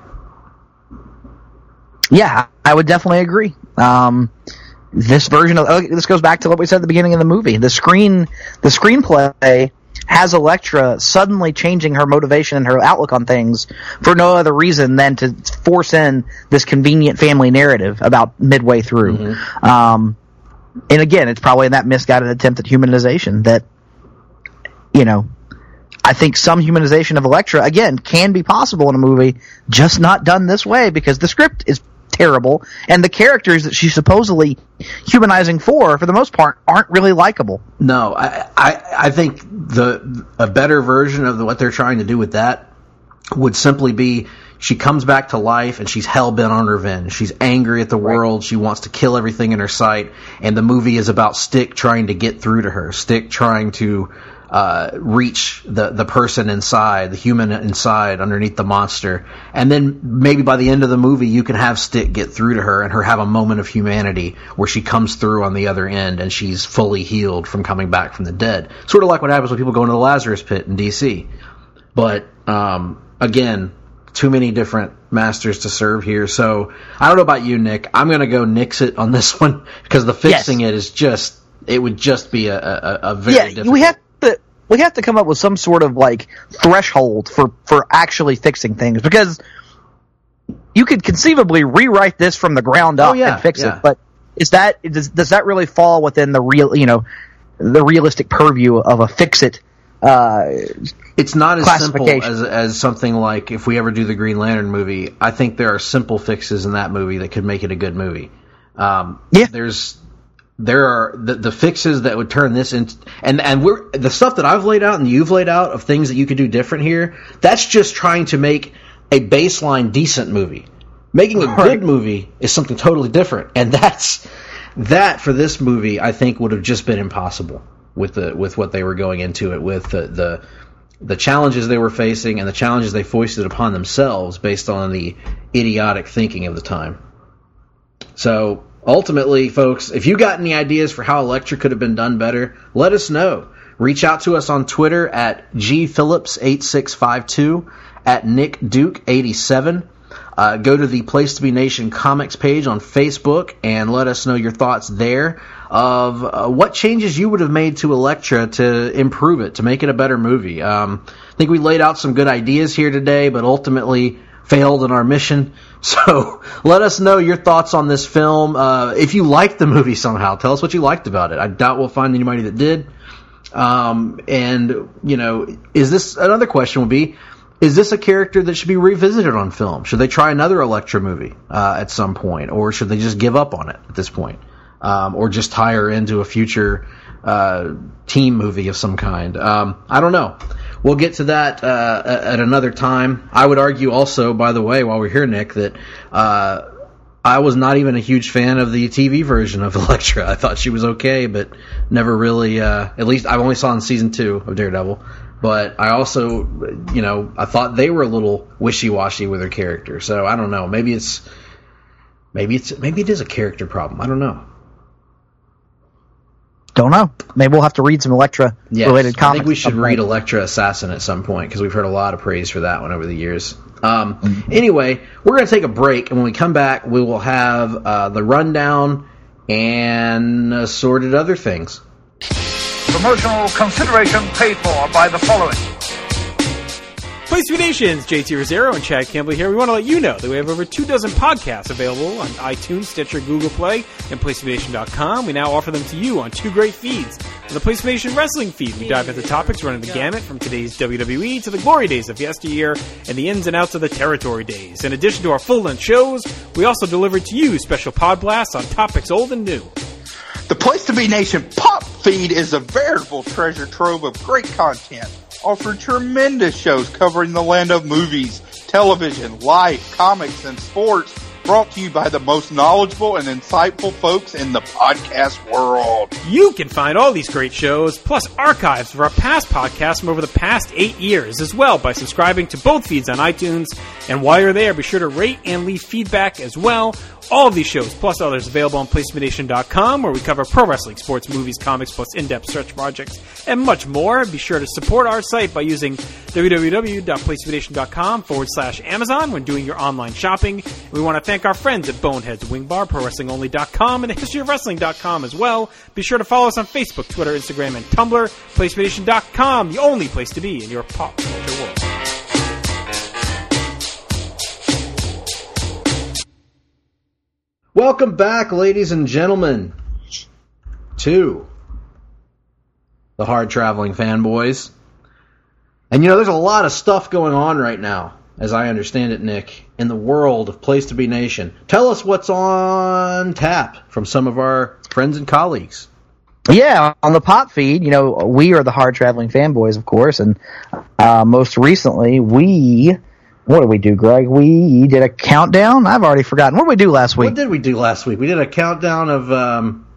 Yeah, I would definitely agree. Um, this version of this goes back to what we said at the beginning of the movie. The screen, the screenplay has Elektra suddenly changing her motivation and her outlook on things for no other reason than to force in this convenient family narrative about midway through. Mm-hmm. Um, and again, it's probably in that misguided attempt at humanization that, you know, I think some humanization of Elektra, again, can be possible in a movie, just not done this way because the script is terrible, and the characters that she's supposedly humanizing for, for the most part, aren't really likable. No, I, I, I think the a better version of the, what they're trying to do with that would simply be she comes back to life and she's hell-bent on revenge. She's angry at the right. world. She wants to kill everything in her sight, and the movie is about Stick trying to get through to her, Stick trying to Uh, reach the, the person inside, the human inside, underneath the monster. And then maybe by the end of the movie, you can have Stick get through to her and her have a moment of humanity where she comes through on the other end and she's fully healed from coming back from the dead. Sort of like what happens when people go into the Lazarus Pit in D C. But, um, again, too many different masters to serve here. So, I don't know about you, Nick. I'm going to go nix it on this one because the fixing yes. it is just, it would just be a, a, a very yeah, difficult... We have to, we have to come up with some sort of, like, threshold for, for actually fixing things, because you could conceivably rewrite this from the ground up oh, yeah, and fix yeah. it, but is that, does, does that really fall within the real, you know, the realistic purview of a fix-it uh, It's not as simple as, as something like, if we ever do the Green Lantern movie, I think there are simple fixes in that movie that could make it a good movie. Um, yeah. There's... There are the, the fixes that would turn this into, and and we're the stuff that I've laid out and you've laid out of things that you could do different here. That's just trying to make a baseline decent movie. Making a right. good movie is something totally different, and that's that for this movie. I think would have just been impossible with the with what they were going into it with the the, the challenges they were facing and the challenges they foisted upon themselves based on the idiotic thinking of the time. So. Ultimately, folks, if you got any ideas for how Elektra could have been done better, let us know. Reach out to us on Twitter at G Phillips eight six five two, at Nick Duke eighty-seven. Uh, go to the Place to Be Nation comics page on Facebook and let us know your thoughts there of uh, what changes you would have made to Elektra to improve it, to make it a better movie. Um, I think we laid out some good ideas here today, but ultimately failed in our mission. So let us know your thoughts on this film. Uh, if you liked the movie somehow, tell us what you liked about it. I doubt we'll find anybody that did. Um, and, you know, is this, another question would be, is this a character that should be revisited on film? Should they try another Elektra movie uh, at some point, or should they just give up on it at this point, um, or just tie her into a future uh, team movie of some kind? Um, I don't know. We'll get to that uh, at another time. I would argue also, by the way, while we're here, Nick, that uh, I was not even a huge fan of the T V version of Elektra. I thought she was okay, but never really, uh, at least I only saw in season two of Daredevil. But I also, you know, I thought they were a little wishy-washy with her character. So I don't know. Maybe it's, maybe it's, maybe it is a character problem. I don't know. Don't know. Maybe we'll have to read some Elektra-related yes, comics. I think we should read Elektra Assassin at some point, because we've heard a lot of praise for that one over the years. Um, mm-hmm. Anyway, we're going to take a break, and when we come back, we will have uh, the rundown and assorted other things. Promotional consideration paid for by the following. Place to Be Nations, J T Rosero and Chad Campbell here. We want to let you know that we have over two dozen podcasts available on iTunes, Stitcher, Google Play, and Place to Be Nation dot com. We now offer them to you on two great feeds. On the Place to Be Nation Wrestling feed, we dive into topics running the gamut from today's W W E to the glory days of yesteryear and the ins and outs of the territory days. In addition to our full-length shows, we also deliver to you special pod blasts on topics old and new. The Place to Be Nation Pop feed is a veritable treasure trove of great content. Offered tremendous shows covering the land of movies, television, life, comics, and sports, brought to you by the most knowledgeable and insightful folks in the podcast world. You can find all these great shows, plus archives of our past podcasts from over the past eight years as well by subscribing to both feeds on iTunes. And while you're there, be sure to rate and leave feedback as well. All of these shows, plus others, available on Place to Be Nation dot com, where we cover pro wrestling, sports, movies, comics, plus in-depth search projects, and much more. Be sure to support our site by using www.placetobenation.com forward slash Amazon when doing your online shopping. We want to thank our friends at Boneheads Wing Bar, Pro Wrestling Only dot com, and the History of Wrestling dot com as well. Be sure to follow us on Facebook, Twitter, Instagram, and Tumblr. Place to Be Nation dot com, the only place to be in your pop culture world. Welcome back, ladies and gentlemen, to the Hard Traveling Fanboys. And you know, there's a lot of stuff going on right now, as I understand it, Nick, in the world of Place to Be Nation. Tell us what's on tap from some of our friends and colleagues. Yeah, on the pop feed, you know, we are the Hard Traveling Fanboys, of course, and uh, most recently, we... What did we do, Greg? We did a countdown? I've already forgotten. What did we do last week? What did we do last week? We did a countdown of, um,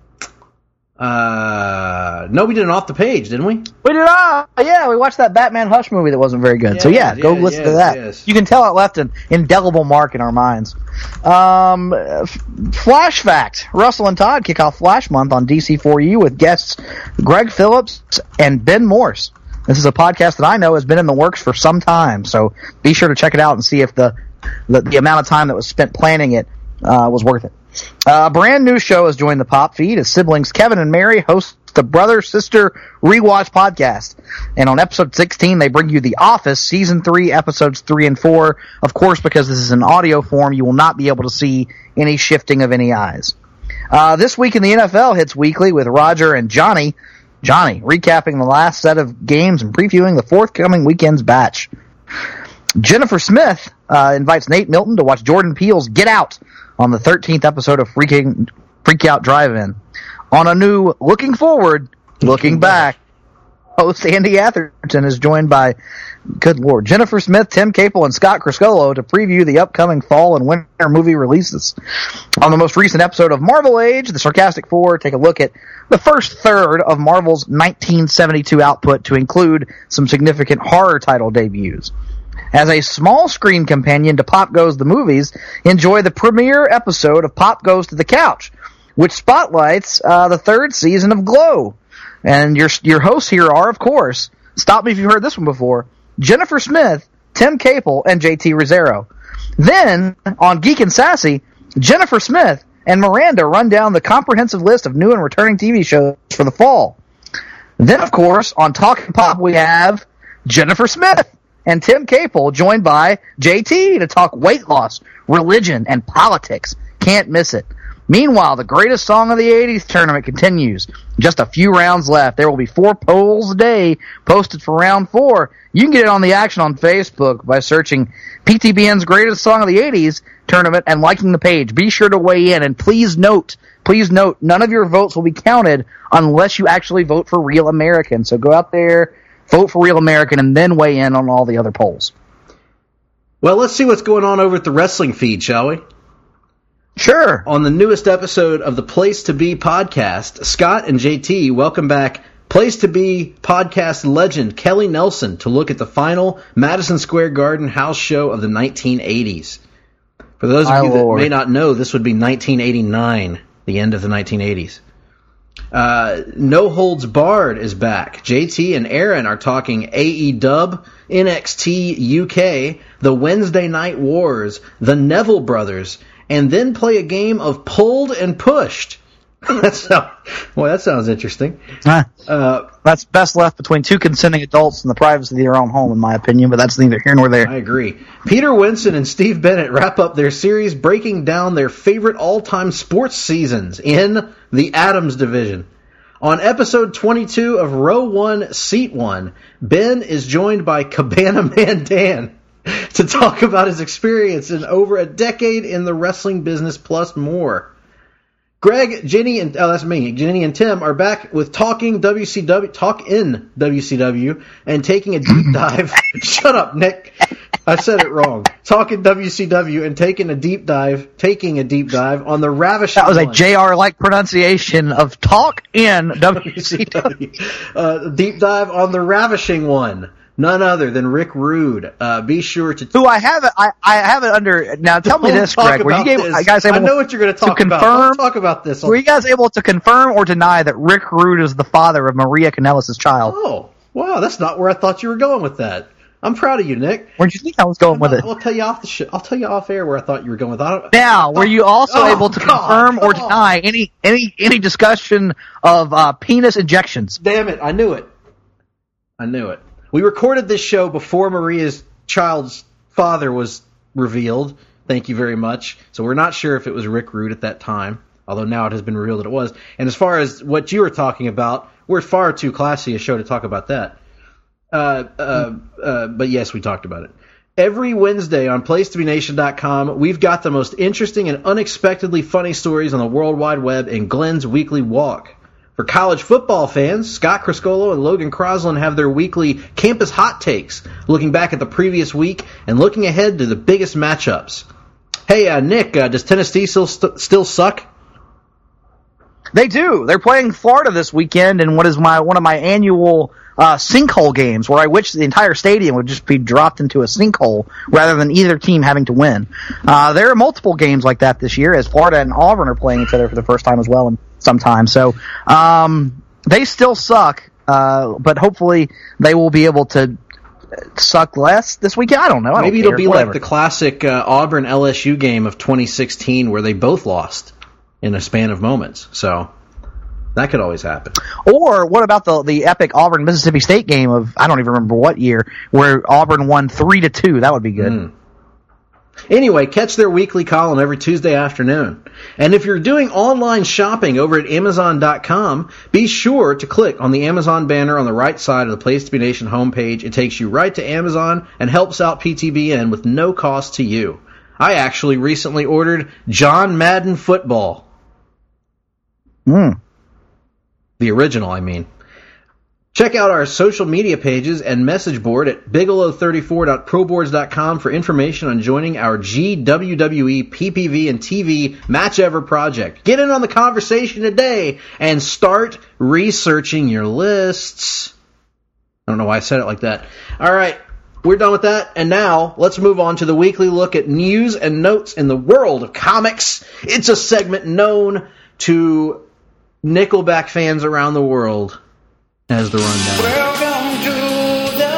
uh, no, we did an Off the Page, didn't we? We did, ah, yeah, we watched that Batman Hush movie that wasn't very good. Yeah, so yeah, go yeah, listen yes, to that. Yes. You can tell it left an indelible mark in our minds. Um, F- Flash Fact. Russell and Todd kick off Flash Month on D C four U with guests Greg Phillips and Ben Morse. This is a podcast that I know has been in the works for some time, so be sure to check it out and see if the the, the amount of time that was spent planning it uh, was worth it. Uh, a brand new show has joined the Pop feed as siblings Kevin and Mary host the Brother-Sister Rewatch podcast. And on episode sixteen, they bring you The Office, season three, episodes three and four. Of course, because this is an audio form, you will not be able to see any shifting of any eyes. Uh, this week in the N F L hits weekly with Roger and Johnny Johnny, recapping the last set of games and previewing the forthcoming weekend's batch. Jennifer Smith uh, invites Nate Milton to watch Jordan Peele's Get Out on the thirteenth episode of Freaking Freak Out Drive-In. On a new Looking Forward, Looking Back, host Andy Atherton is joined by, good lord, Jennifer Smith, Tim Capel, and Scott Criscolo to preview the upcoming fall and winter movie releases. On the most recent episode of Marvel Age, the Sarcastic Four take a look at the first third of Marvel's nineteen seventy-two output to include some significant horror title debuts. As a small screen companion to Pop Goes the Movies, enjoy the premiere episode of Pop Goes to the Couch, which spotlights uh, the third season of Glow. And your your hosts here are, of course, stop me if you've heard this one before, Jennifer Smith, Tim Capel, and J T Rosero. Then, on Geek and Sassy, Jennifer Smith and Miranda run down the comprehensive list of new and returning T V shows for the fall. Then, of course, on Talking Pop, we have Jennifer Smith and Tim Capel, joined by J T to talk weight loss, religion, and politics. Can't miss it. Meanwhile, the Greatest Song of the eighties tournament continues. Just a few rounds left. There will be four polls a day posted for round four. You can get in on the action on Facebook by searching P T B N's Greatest Song of the eighties tournament and liking the page. Be sure to weigh in, and please note, please note, none of your votes will be counted unless you actually vote for Real American. So go out there, vote for Real American, and then weigh in on all the other polls. Well, let's see what's going on over at the wrestling feed, shall we? Sure. On the newest episode of the Place to Be podcast, Scott and J T welcome back Place to Be podcast legend Kelly Nelson to look at the final Madison Square Garden house show of the nineteen eighties. For those of My you Lord. that may not know, this would be nineteen eighty-nine, the end of the nineteen eighties. Uh, No Holds Barred is back. J T and Aaron are talking A E W, N X T U K, the Wednesday Night Wars, the Neville Brothers, and then play a game of Pulled and Pushed. That's how, well, that sounds interesting. Huh. Uh, That's best left between two consenting adults in the privacy of their own home, in my opinion, but that's neither here nor there. I agree. Peter Winson and Steve Bennett wrap up their series breaking down their favorite all-time sports seasons in the Adams Division. On episode twenty-two of Row one, Seat one, Ben is joined by Cabana Man Dan to talk about his experience in over a decade in the wrestling business plus more. Greg, Jenny, and oh, that's me. Jenny and Tim are back with talking W C W, talk in W C W, and taking a deep dive. Shut up, Nick. I said it wrong. Talking W C W and taking a deep dive, taking a deep dive on the ravishing. That was a one. J R-like pronunciation of talk in W C W. uh, deep dive on the ravishing one. None other than Rick Rude. Uh, be sure to... T- Who I have it, I, I have it under, now tell me Don't this, talk Greg, were you about gave, this. guys able I know what you're going to talk confirm, about. Don't talk about this. Were you guys able to confirm or deny that Rick Rude is the father of Maria Kanellis' child? Oh, wow, that's not where I thought you were going with that. I'm proud of you, Nick. Where'd you think I was going with it? I'll tell you off the sh- I'll tell you off air where I thought you were going with. I don't, Now, were you also Oh, able to God, confirm or come on. deny any any any discussion of uh, penis injections? Damn it! I knew it. I knew it. We recorded this show before Maria's child's father was revealed. Thank you very much. So we're not sure if it was Rick Rude at that time, although now it has been revealed that it was. And as far as what you were talking about, we're far too classy a show to talk about that. Uh, uh, uh, but yes, we talked about it. Every Wednesday on place to be nation dot com, we've got the most interesting and unexpectedly funny stories on the World Wide Web in Glenn's Weekly Walk. For college football fans, Scott Criscolo and Logan Crosland have their weekly Campus Hot Takes, looking back at the previous week and looking ahead to the biggest matchups. Hey, uh, Nick, uh, does Tennessee still, st- still suck? They do. They're playing Florida this weekend in what is my one of my annual uh, sinkhole games, where I wish the entire stadium would just be dropped into a sinkhole rather than either team having to win. Uh, there are multiple games like that this year, as Florida and Auburn are playing each other for the first time as well in some time. So um, they still suck, uh, but hopefully they will be able to suck less this weekend. I don't know. I Maybe don't it'll care. be Whatever. like the classic uh, Auburn L S U game of twenty sixteen where they both lost in a span of moments. So that could always happen. Or what about the the epic Auburn Mississippi State game of I don't even remember what year where Auburn won three to two? That would be good. Mm. Anyway, catch their weekly column every Tuesday afternoon. And if you're doing online shopping over at amazon dot com, be sure to click on the Amazon banner on the right side of the Place to Be Nation homepage. It takes you right to Amazon and helps out P T B N with no cost to you. I actually recently ordered John Madden Football. Hmm. The original, I mean. Check out our social media pages and message board at bigelow thirty-four dot pro boards dot com for information on joining our G W W E P P V and T V Match Ever project. Get in on the conversation today and start researching your lists. I don't know why I said it like that. All right, we're done with that, and now let's move on to the weekly look at news and notes in the world of comics. It's a segment known to Nickelback fans around the world as the Rundown. Welcome to the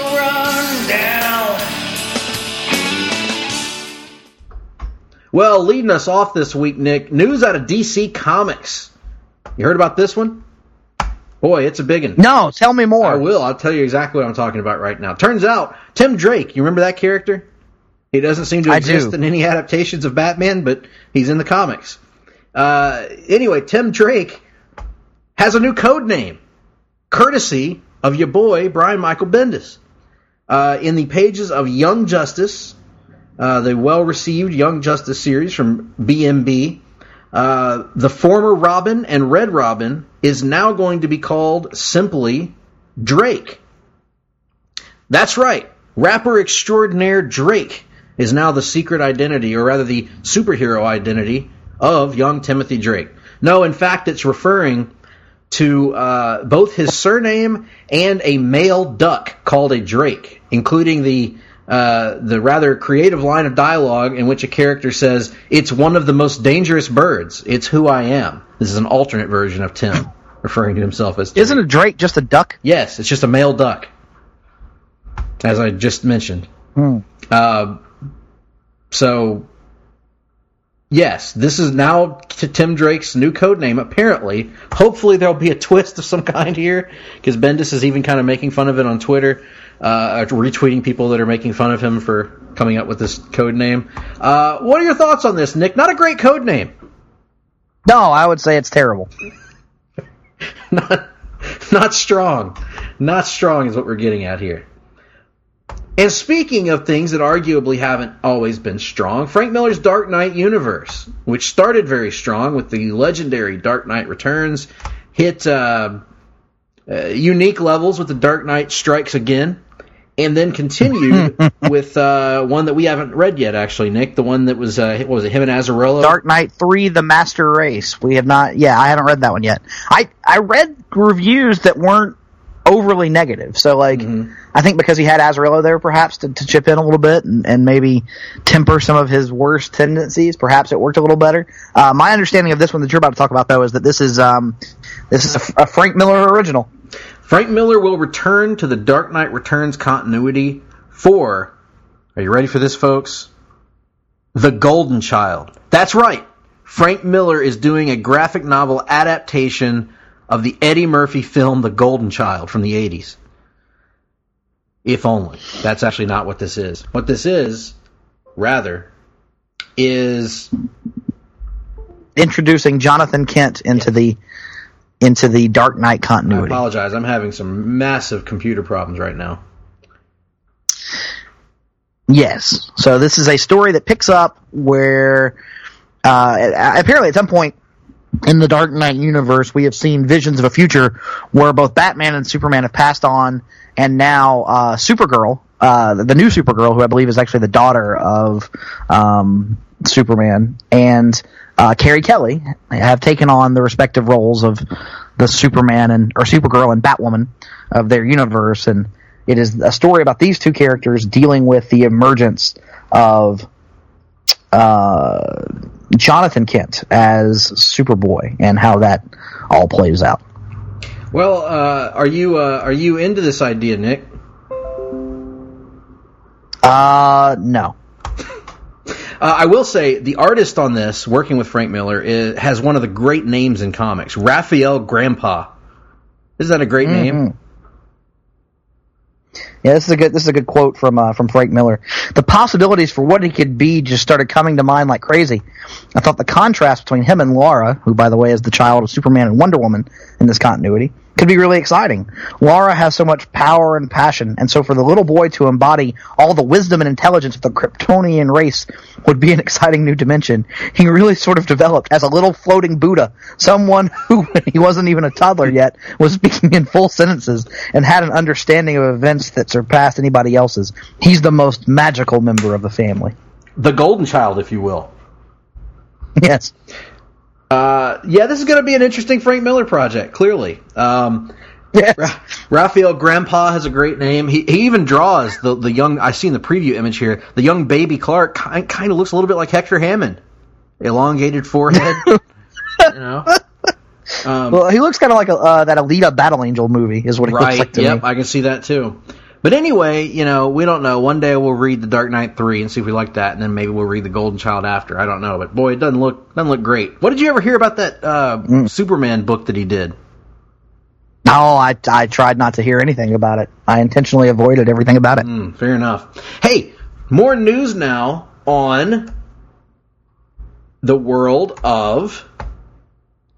Rundown. Well, leading us off this week, Nick, news out of D C Comics. You heard about this one? Boy, it's a big one. No, tell me more. I will. I'll tell you exactly what I'm talking about right now. Turns out, Tim Drake, you remember that character? He doesn't seem to I exist do. in any adaptations of Batman, but he's in the comics. Uh, anyway, Tim Drake has a new code name, courtesy of your boy, Brian Michael Bendis. Uh, in the pages of Young Justice, uh, the well-received Young Justice series from B M B, uh, the former Robin and Red Robin is now going to be called simply Drake. That's right. Rapper extraordinaire Drake is now the secret identity, or rather the superhero identity, of young Timothy Drake. No, in fact, it's referring to uh, both his surname and a male duck called a Drake, including the uh, the rather creative line of dialogue in which a character says, "It's one of the most dangerous birds. It's who I am." This is an alternate version of Tim, referring to himself as Drake. Isn't a Drake just a duck? Yes, it's just a male duck, as I just mentioned. Hmm. Uh, so... Yes, this is now Tim Drake's new code name, apparently. Hopefully there'll be a twist of some kind here, because Bendis is even kind of making fun of it on Twitter, uh, retweeting people that are making fun of him for coming up with this code name. Uh, what are your thoughts on this, Nick? Not a great code name. No, I would say it's terrible. not, not strong. Not strong is what we're getting at here. And speaking of things that arguably haven't always been strong, Frank Miller's Dark Knight universe, which started very strong with the legendary Dark Knight Returns, hit uh, uh, unique levels with the Dark Knight Strikes Again, and then continued with uh, one that we haven't read yet, actually, Nick, the one that was, uh, what was it, him and Azzarello? Dark Knight three, The Master Race. We have not, yeah, I haven't read that one yet. I, I read reviews that weren't overly negative. So, like, mm-hmm. I think because he had Azzarello there, perhaps, to, to chip in a little bit and, and maybe temper some of his worst tendencies, perhaps it worked a little better. Uh, my understanding of this one that you're about to talk about, though, is that this is um, this is a, a Frank Miller original. Frank Miller will return to the Dark Knight Returns continuity for, are you ready for this, folks? The Golden Child. That's right. Frank Miller is doing a graphic novel adaptation of the Eddie Murphy film The Golden Child from the eighties. If only. That's actually not what this is. What this is, rather, is introducing Jonathan Kent into yeah. the into the Dark Knight continuity. I apologize. I'm having some massive computer problems right now. Yes. So this is a story that picks up where uh, apparently at some point in the Dark Knight universe, we have seen visions of a future where both Batman and Superman have passed on, and now uh, Supergirl, uh, the new Supergirl, who I believe is actually the daughter of um, Superman, and uh, Carrie Kelly have taken on the respective roles of the Superman and or Supergirl and Batwoman of their universe, and it is a story about these two characters dealing with the emergence of uh, Jonathan Kent as Superboy and how that all plays out. Well, uh, are you uh, are you into this idea, Nick? Uh, no. Uh, I will say the artist on this, working with Frank Miller, is, has one of the great names in comics, Raphael Grandpa. Isn't that a great mm-hmm. name? Yeah, this is a good this is a good quote from uh, from Frank Miller. The possibilities for what he could be just started coming to mind like crazy. I thought the contrast between him and Laura, who by the way is the child of Superman and Wonder Woman in this continuity, could be really exciting. Laura has so much power and passion, and so for the little boy to embody all the wisdom and intelligence of the Kryptonian race would be an exciting new dimension. He really sort of developed as a little floating Buddha, someone who, when he wasn't even a toddler yet, was speaking in full sentences and had an understanding of events that surpassed anybody else's. He's the most magical member of the family. The Golden Child, if you will. Yes. Uh, yeah, this is going to be an interesting Frank Miller project, clearly. Um, yes. Ra- Raphael Grandpa has a great name. He he even draws the, the young, I see in the preview image here, the young baby Clark kind, kind of looks a little bit like Hector Hammond. Elongated forehead. you know. Um, well, he looks kind of like a, uh, that Alita Battle Angel movie is what he right, looks like to yep, me. I can see that too. But anyway, you know, we don't know. One day we'll read The Dark Knight three and see if we like that, and then maybe we'll read The Golden Child after. I don't know. But boy, it doesn't look doesn't look great. What did you ever hear about that uh, mm. Superman book that he did? No, I, I tried not to hear anything about it. I intentionally avoided everything about it. Mm, fair enough. Hey, more news now on the world of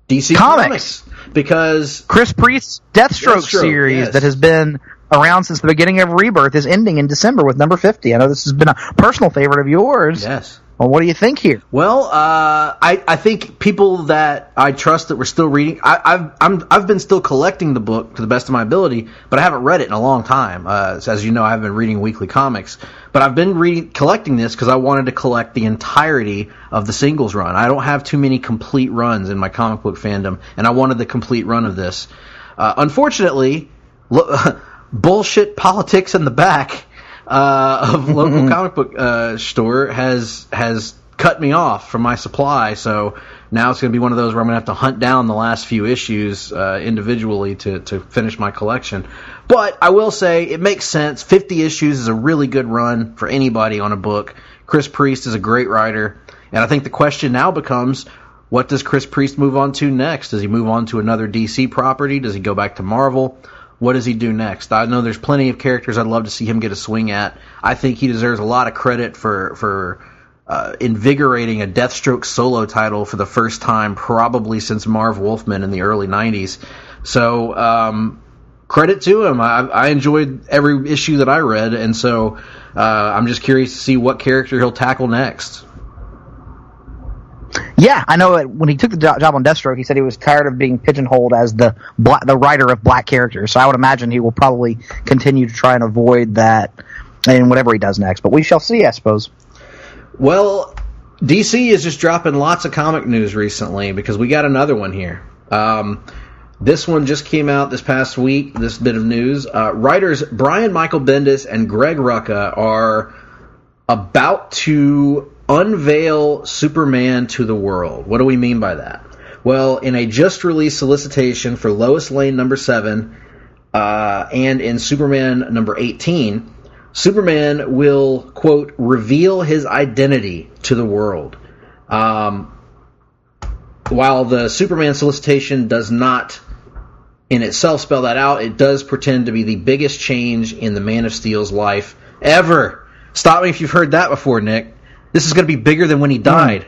D C Comics. Comics. Because Chris Priest's Deathstroke, Deathstroke series yes. that has been around since the beginning of Rebirth is ending in December with number fifty. I know this has been a personal favorite of yours. Yes. Well, what do you think here? Well, uh, I, I think people that I trust that were still reading, I, I've I'm, I've been still collecting the book to the best of my ability, but I haven't read it in a long time. Uh, so as you know, I've been reading weekly comics, but I've been reading collecting this because I wanted to collect the entirety of the singles run. I don't have too many complete runs in my comic book fandom, and I wanted the complete run of this. Uh, unfortunately, lo- bullshit politics in the back. Uh, of local comic book uh, store has has cut me off from my supply, so now it's going to be one of those where I'm going to have to hunt down the last few issues uh, individually to, to finish my collection. But I will say it makes sense. fifty issues is a really good run for anybody on a book. Chris Priest is a great writer, and I think the question now becomes, what does Chris Priest move on to next? Does he move on to another D C property? Does he go back to Marvel? What does he do next? I know there's plenty of characters I'd love to see him get a swing at. I think he deserves a lot of credit for for uh, invigorating a Deathstroke solo title for the first time probably since Marv Wolfman in the early nineties. So um, credit to him. I, I enjoyed every issue that I read, and so uh, I'm just curious to see what character he'll tackle next. Yeah, I know that when he took the job on Deathstroke, he said he was tired of being pigeonholed as the black, the writer of black characters. So I would imagine he will probably continue to try and avoid that in whatever he does next. But we shall see, I suppose. Well, D C is just dropping lots of comic news recently because we got another one here. Um, this one just came out this past week, this bit of news. Uh, writers Brian Michael Bendis and Greg Rucka are about to unveil Superman to the world. What do we mean by that? Well, in a just-released solicitation for Lois Lane number seven uh, and in Superman number eighteen, Superman will, quote, reveal his identity to the world. Um, while the Superman solicitation does not in itself spell that out, it does pretend to be the biggest change in the Man of Steel's life ever. Stop me if you've heard that before, Nick. This is going to be bigger than when he died.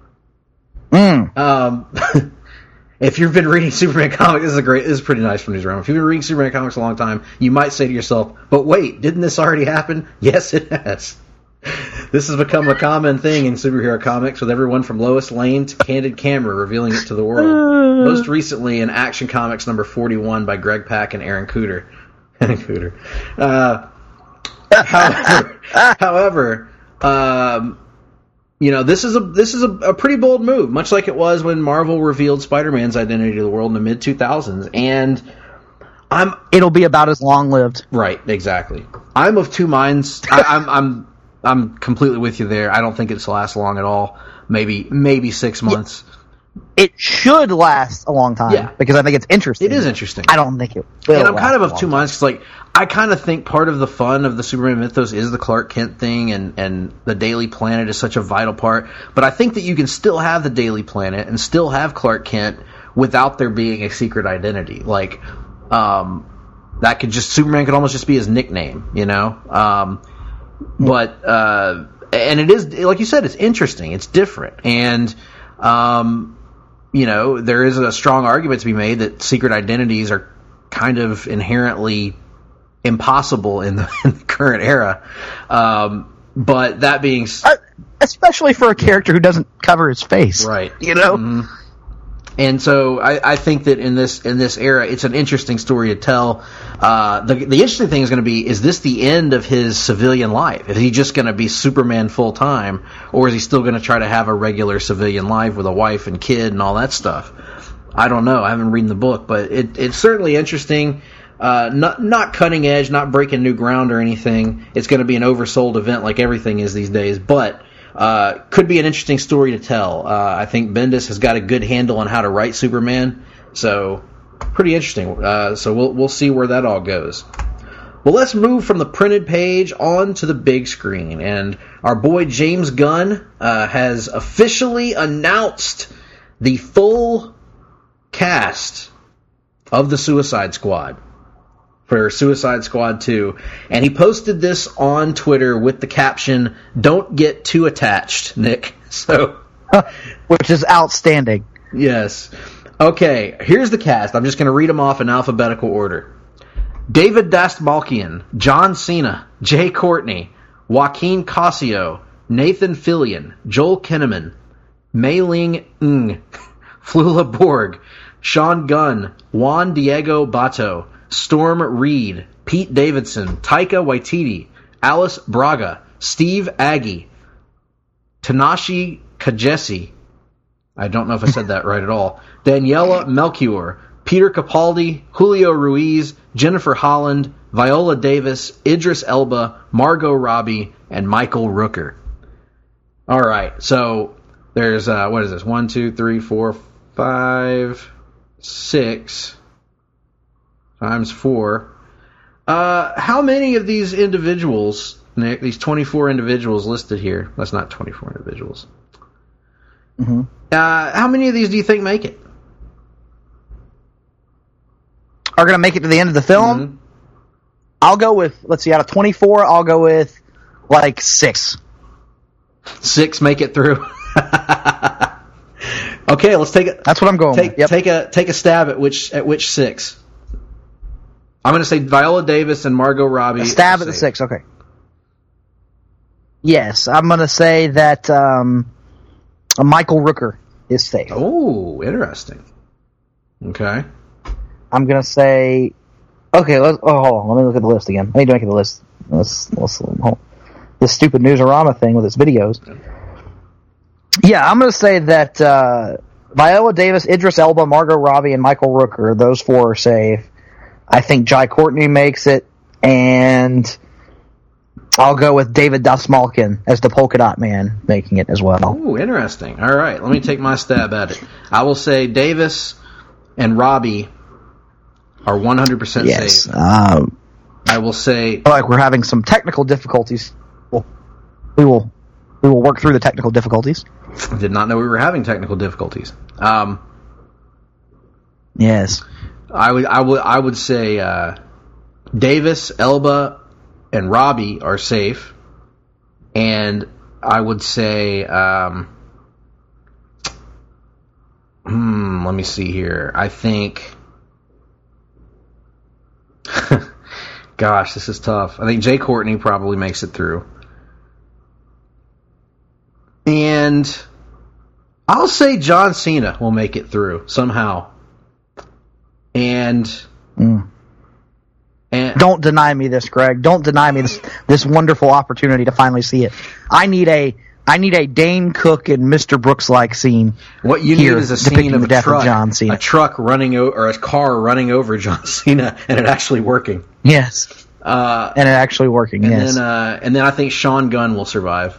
Mm. Um, if you've been reading Superman comics, this is a great, this is pretty nice from Newsroom. If you've been reading Superman comics a long time, you might say to yourself, but wait, didn't this already happen? Yes, it has. This has become a common thing in superhero comics, with everyone from Lois Lane to Candid Camera revealing it to the world. Most recently in Action Comics number forty-one by Greg Pak and Aaron Cooter. Aaron Cooter. Uh, however, however um, you know, this is a this is a, a pretty bold move, much like it was when Marvel revealed Spider-Man's identity to the world in the mid two thousands, and I'm it'll be about as long lived. Right, exactly. I'm of two minds. I, I'm I'm I'm completely with you there. I don't think it's last long at all. Maybe maybe six months. It should last a long time, yeah, because I think it's interesting. It is interesting. I don't think it will. And I'm kind of last of two minds because, like, I kind of think part of the fun of the Superman mythos is the Clark Kent thing, and, and the Daily Planet is such a vital part. But I think that you can still have the Daily Planet and still have Clark Kent without there being a secret identity. Like, um, that could just Superman could almost just be his nickname, you know. Um, but uh, and it is, like you said, it's interesting, it's different, and um, you know, there is a strong argument to be made that secret identities are kind of inherently impossible in the, in the current era. Um, but that being, uh, especially for a character who doesn't cover his face, right? You know. Mm-hmm. And so I, I think that in this in this era, it's an interesting story to tell. Uh, the the interesting thing is going to be: is this the end of his civilian life? Is he just going to be Superman full time, or is he still going to try to have a regular civilian life with a wife and kid and all that stuff? I don't know. I haven't read the book, but it, it's certainly interesting. Uh, not not cutting edge, not breaking new ground or anything. It's going to be an oversold event like everything is these days, but. Uh, could be an interesting story to tell. Uh, I think Bendis has got a good handle on how to write Superman, so pretty interesting. Uh, so we'll we'll see where that all goes. Well, let's move from the printed page on to the big screen, and our boy James Gunn uh, has officially announced the full cast of the Suicide Squad for Suicide Squad two, and he posted this on Twitter with the caption, "Don't get too attached, Nick." So, which is outstanding. Yes. Okay, here's the cast. I'm just going to read them off in alphabetical order. David Dastmalchian, John Cena, Jay Courtney, Joaquin Cosio, Nathan Fillion, Joel Kinnaman, Mei Ling Ng, Flula Borg, Sean Gunn, Juan Diego Bato, Storm Reed, Pete Davidson, Taika Waititi, Alice Braga, Steve Agee, Tanashi Kajesi, I don't know if I said that right at all, Daniela Melchior, Peter Capaldi, Julio Ruiz, Jennifer Holland, Viola Davis, Idris Elba, Margot Robbie, and Michael Rooker. All right, so there's, uh, what is this? One, two, three, four, five, six times four. Uh, how many of these individuals, Nick, these twenty-four individuals listed here, that's not twenty-four individuals. Mm-hmm. Uh, how many of these do you think make it? Are going to make it to the end of the film? Mm-hmm. I'll go with, let's see, out of twenty-four, I'll go with, like, six. Six make it through. Okay, let's take it. That's what I'm going take, with. Yep. Take a take a stab at which at which six. I'm going to say Viola Davis and Margot Robbie. A stab at the six, okay. Yes, I'm going to say that um, Michael Rooker is safe. Oh, interesting. Okay. I'm going to say... Okay, let's, oh, hold on. Let me look at the list again. I need to make it the list. Let's, let's, hold. This stupid Newsarama thing with its videos. Yeah, I'm going to say that uh, Viola Davis, Idris Elba, Margot Robbie, and Michael Rooker, those four are safe. I think Jai Courtney makes it, and I'll go with David Dastmalchian as the Polka Dot Man making it as well. Oh, interesting. All right, let me take my stab at it. I will say Davis and Robbie are one hundred percent yes, safe. Um, I will say... I feel like we're having some technical difficulties. Well, we will we will work through the technical difficulties. I did not know we were having technical difficulties. Um, yes. I would I would I would say uh, Davis, Elba, and Robbie are safe, and I would say um, hmm, let me see here. I think, gosh, this is tough. I think Jay Courtney probably makes it through, and I'll say John Cena will make it through somehow. And, mm. and don't deny me this, Greg. Don't deny me this this wonderful opportunity to finally see it. I need a I need a Dane Cook and Mister Brooks like scene. What you here need is a scene of the a death truck, of John Cena. a truck running o- or a car running over John Cena, and it actually working. Yes, uh, and it actually working. And yes, then uh, and then I think Sean Gunn will survive.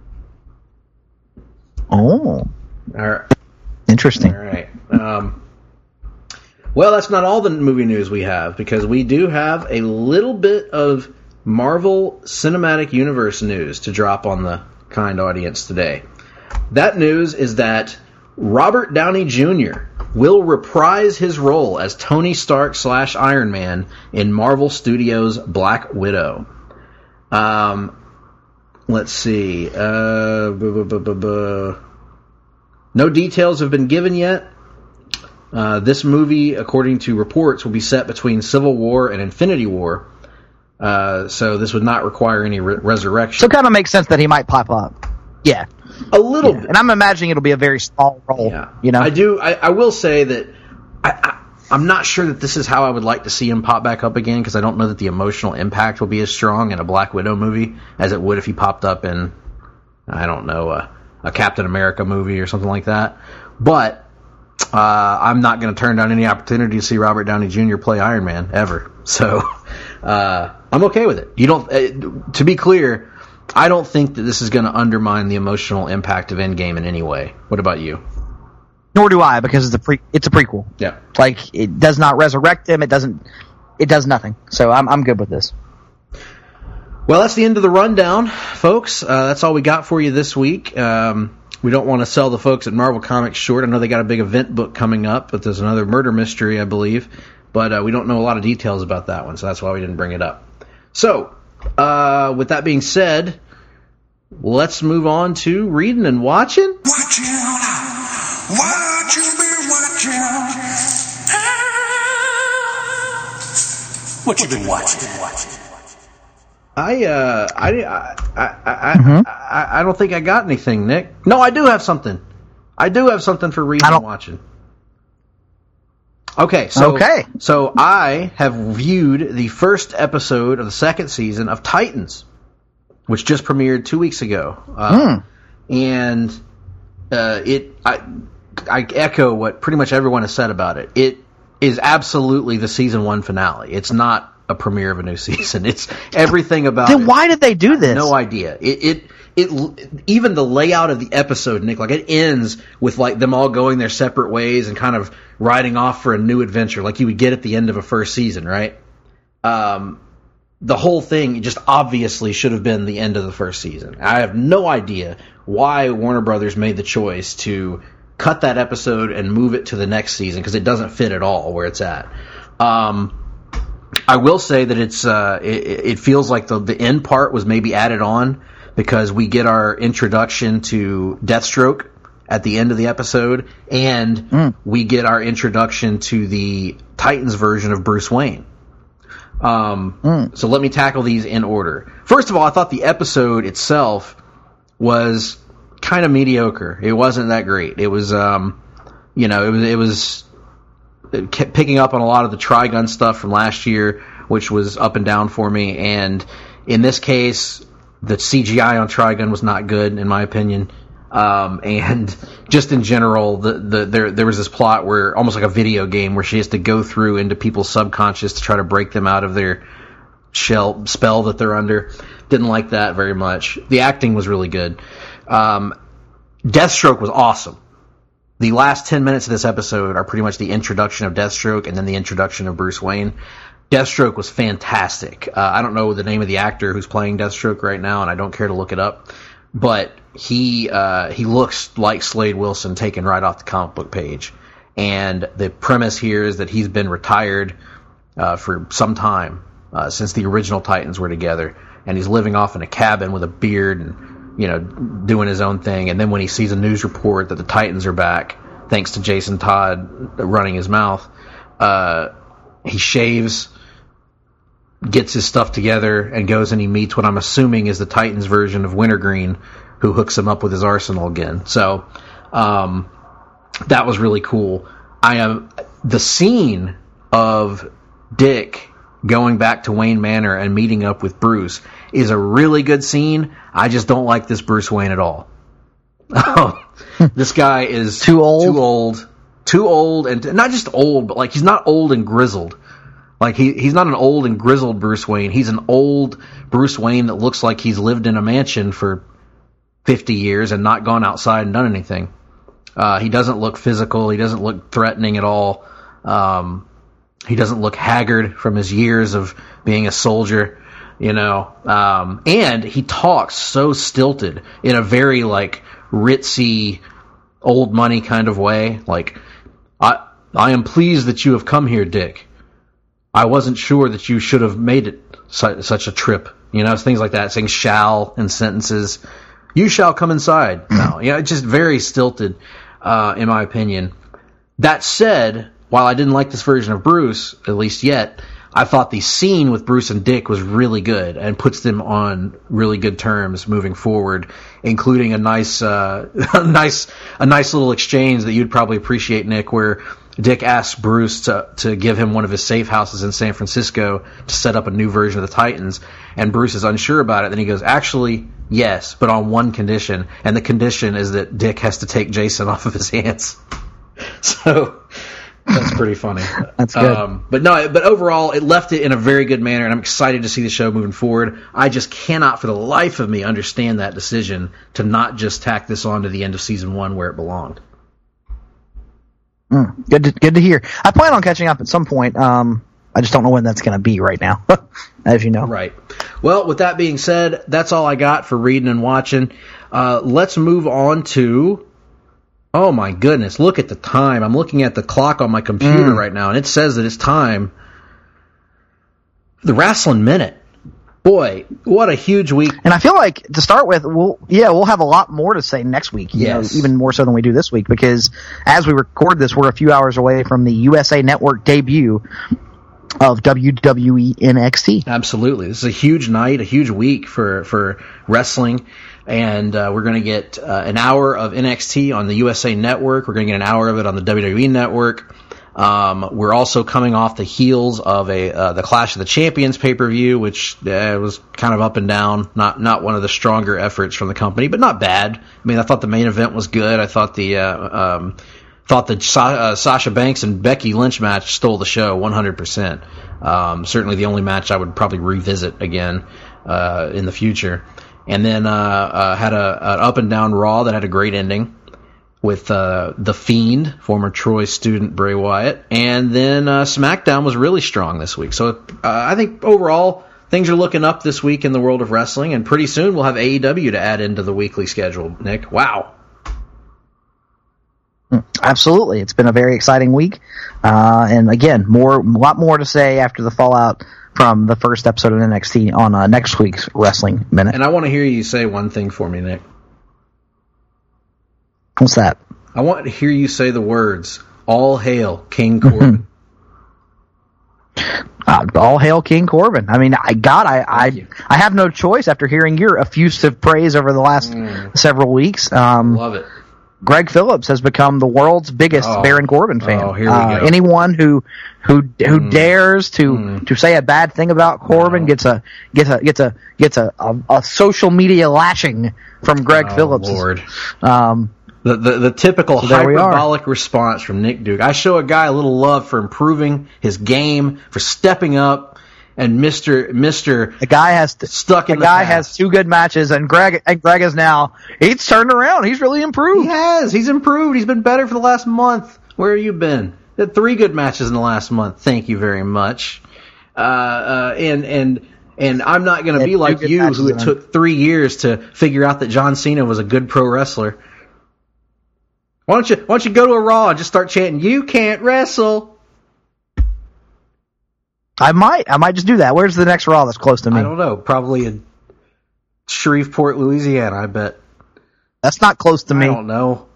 Oh, all right. Interesting. All right. Um, Well, that's not all the movie news we have, because we do have a little bit of Marvel Cinematic Universe news to drop on the kind audience today. That news is that Robert Downey Junior will reprise his role as Tony Stark slash Iron Man in Marvel Studios' Black Widow. Um, let's see. Uh, buh, buh, buh, buh. No details have been given yet. Uh, this movie, according to reports, will be set between Civil War and Infinity War, uh, so this would not require any re- resurrection. So it kind of makes sense that he might pop up. Yeah. A little yeah. bit. And I'm imagining it'll be a very small role. Yeah. You know? I do. I, I will say that I, I, I'm not sure that this is how I would like to see him pop back up again, because I don't know that the emotional impact will be as strong in a Black Widow movie as it would if he popped up in, I don't know, a, a Captain America movie or something like that. But Uh, I'm not going to turn down any opportunity to see Robert Downey Junior play Iron Man ever. So uh, I'm okay with it. You don't. Uh, to be clear, I don't think that this is going to undermine the emotional impact of Endgame in any way. What about you? Nor do I, because it's a pre- it's a prequel. Yeah. Like, it does not resurrect him. It doesn't. It does nothing. So I'm I'm good with this. Well, that's the end of the rundown, folks. Uh, that's all we got for you this week. Um, We don't want to sell the folks at Marvel Comics short. I know they got a big event book coming up, but there's another murder mystery, I believe. But uh, we don't know a lot of details about that one, so that's why we didn't bring it up. So, uh, with that being said, let's move on to reading and watching. Watching, what you been watching? What you been watching? I, uh, I, I, I, I, Mm-hmm. I, I don't think I got anything, Nick. No, I do have something. I do have something for reading and watching. Okay, so Okay. so I have viewed the first episode of the second season of Titans, which just premiered two weeks ago, uh, and uh, it I I echo what pretty much everyone has said about it. It is absolutely the season one finale. It's not a premiere of a new season. It's everything about Then it. why did they do this? No idea. It, it it even the layout of the episode, Nick, like it ends with like them all going their separate ways and kind of riding off for a new adventure, like you would get at the end of a first season, right? Um, the whole thing just obviously should have been the end of the first season. I have no idea why Warner Brothers made the choice to cut that episode and move it to the next season, because it doesn't fit at all where it's at. Um, I will say that it's uh, it, it feels like the the end part was maybe added on because we get our introduction to Deathstroke at the end of the episode, and mm. we get our introduction to the Titans version of Bruce Wayne. Um, mm. So let me tackle these in order. First of all, I thought the episode itself was kind of mediocre. It wasn't that great. It was, um, you know, it was it was. It kept picking up on a lot of the Trigun stuff from last year, which was up and down for me. And in this case, the C G I on Trigun was not good, in my opinion. Um, and just in general, the, the there there was this plot where, almost like a video game, where she has to go through into people's subconscious to try to break them out of their shell spell that they're under. Didn't like that very much. The acting was really good. Um, Deathstroke was awesome. The last ten minutes of this episode are pretty much the introduction of Deathstroke and then the introduction of Bruce Wayne. Deathstroke was fantastic. Uh, I don't know the name of the actor who's playing Deathstroke right now, and I don't care to look it up. But he uh, he looks like Slade Wilson taken right off the comic book page. And the premise here is that he's been retired uh, for some time, uh, since the original Titans were together. And he's living off in a cabin with a beard and, you know, doing his own thing. And then when he sees a news report that the Titans are back, thanks to Jason Todd running his mouth, uh, he shaves, gets his stuff together, and goes and he meets what I'm assuming is the Titans version of Wintergreen, who hooks him up with his arsenal again. So um, that was really cool. I am the scene of Dick going back to Wayne Manor and meeting up with Bruce is a really good scene. I just don't like this Bruce Wayne at all. This guy is too old, too old, too old, and not just old, but like he's not old and grizzled. Like he he's not an old and grizzled Bruce Wayne. He's an old Bruce Wayne that looks like he's lived in a mansion for fifty years and not gone outside and done anything. Uh, he doesn't look physical. He doesn't look threatening at all. Um, he doesn't look haggard from his years of being a soldier, you know. Um, and he talks so stilted in a very like ritzy, old money kind of way. Like, I I am pleased that you have come here, Dick. I wasn't sure that you should have made it su- such a trip. You know, things like that, saying shall in sentences. You shall come inside now. Yeah, it's just very stilted, uh, in my opinion. That said, while I didn't like this version of Bruce, at least yet, I thought the scene with Bruce and Dick was really good and puts them on really good terms moving forward, including a nice, uh, a nice, a nice little exchange that you'd probably appreciate, Nick, where Dick asks Bruce to to give him one of his safe houses in San Francisco to set up a new version of the Titans, and Bruce is unsure about it. Then he goes, actually, yes, but on one condition, and the condition is that Dick has to take Jason off of his hands. So that's pretty funny. That's good. Um, but no, but overall, it left it in a very good manner, and I'm excited to see the show moving forward. I just cannot, for the life of me, understand that decision to not just tack this on to the end of season one where it belonged. Mm, good to, good to hear. I plan on catching up at some point. Um, I just don't know when that's going to be right now, as you know. Right. Well, with that being said, that's all I got for reading and watching. Uh, let's move on to... Oh, my goodness. Look at the time. I'm looking at the clock on my computer mm. right now, and it says that it's time for the Wrestling Minute. Boy, what a huge week. And I feel like, to start with, we'll yeah, we'll have a lot more to say next week, you yes. know, even more so than we do this week, because as we record this, we're a few hours away from the U S A Network debut of W W E N X T. Absolutely. This is a huge night, a huge week for, for wrestling. And uh, we're going to get uh, an hour of N X T on the U S A Network. We're going to get an hour of it on the W W E Network. Um, we're also coming off the heels of a uh, the Clash of the Champions pay-per-view, which uh, was kind of up and down. Not not one of the stronger efforts from the company, but not bad. I mean, I thought the main event was good. I thought the uh, um, thought the Sa- uh, Sasha Banks and Becky Lynch match stole the show one hundred percent. Um, certainly the only match I would probably revisit again uh, in the future. And then uh, uh, had a an up and down Raw that had a great ending with uh, The Fiend, former Troy student Bray Wyatt. And then uh, SmackDown was really strong this week. So uh, I think overall things are looking up this week in the world of wrestling, and pretty soon we'll have A E W to add into the weekly schedule, Nick. Wow. Absolutely. It's been a very exciting week. Uh, and again, more, a lot more to say after the fallout from the first episode of N X T on uh, next week's Wrestling Minute. And I want to hear you say one thing for me, Nick. What's that? I want to hear you say the words, "All hail King Corbin." uh, all hail King Corbin. I mean, I God, I I, I have no choice after hearing your effusive praise over the last mm. several weeks. Um, Love it. Greg Phillips has become the world's biggest oh. Baron Corbin fan. Oh, here we uh, go. Anyone who who who mm. dares to mm. to say a bad thing about Corbin no. gets a gets a gets a gets a, a, a social media lashing from Greg oh, Phillips. Lord. Um, The, the the typical so hyperbolic response from Nick Duke. I show a guy a little love for improving his game, for stepping up, and Mister Mister The guy has to, stuck in the the guy past. has two good matches, and Greg and Greg is now he's turned around. He's really improved. He has. He's improved. He's been better for the last month. Where have you been? Had three good matches in the last month. Thank you very much. Uh, uh, and and and I'm not going to be like you, who it took three years to figure out that John Cena was a good pro wrestler. Why don't you Why don't you go to a Raw and just start chanting, "You can't wrestle"? I might. I might just do that. Where's the next Raw that's close to me? I don't know. Probably in Shreveport, Louisiana, I bet. That's not close to me. I don't know.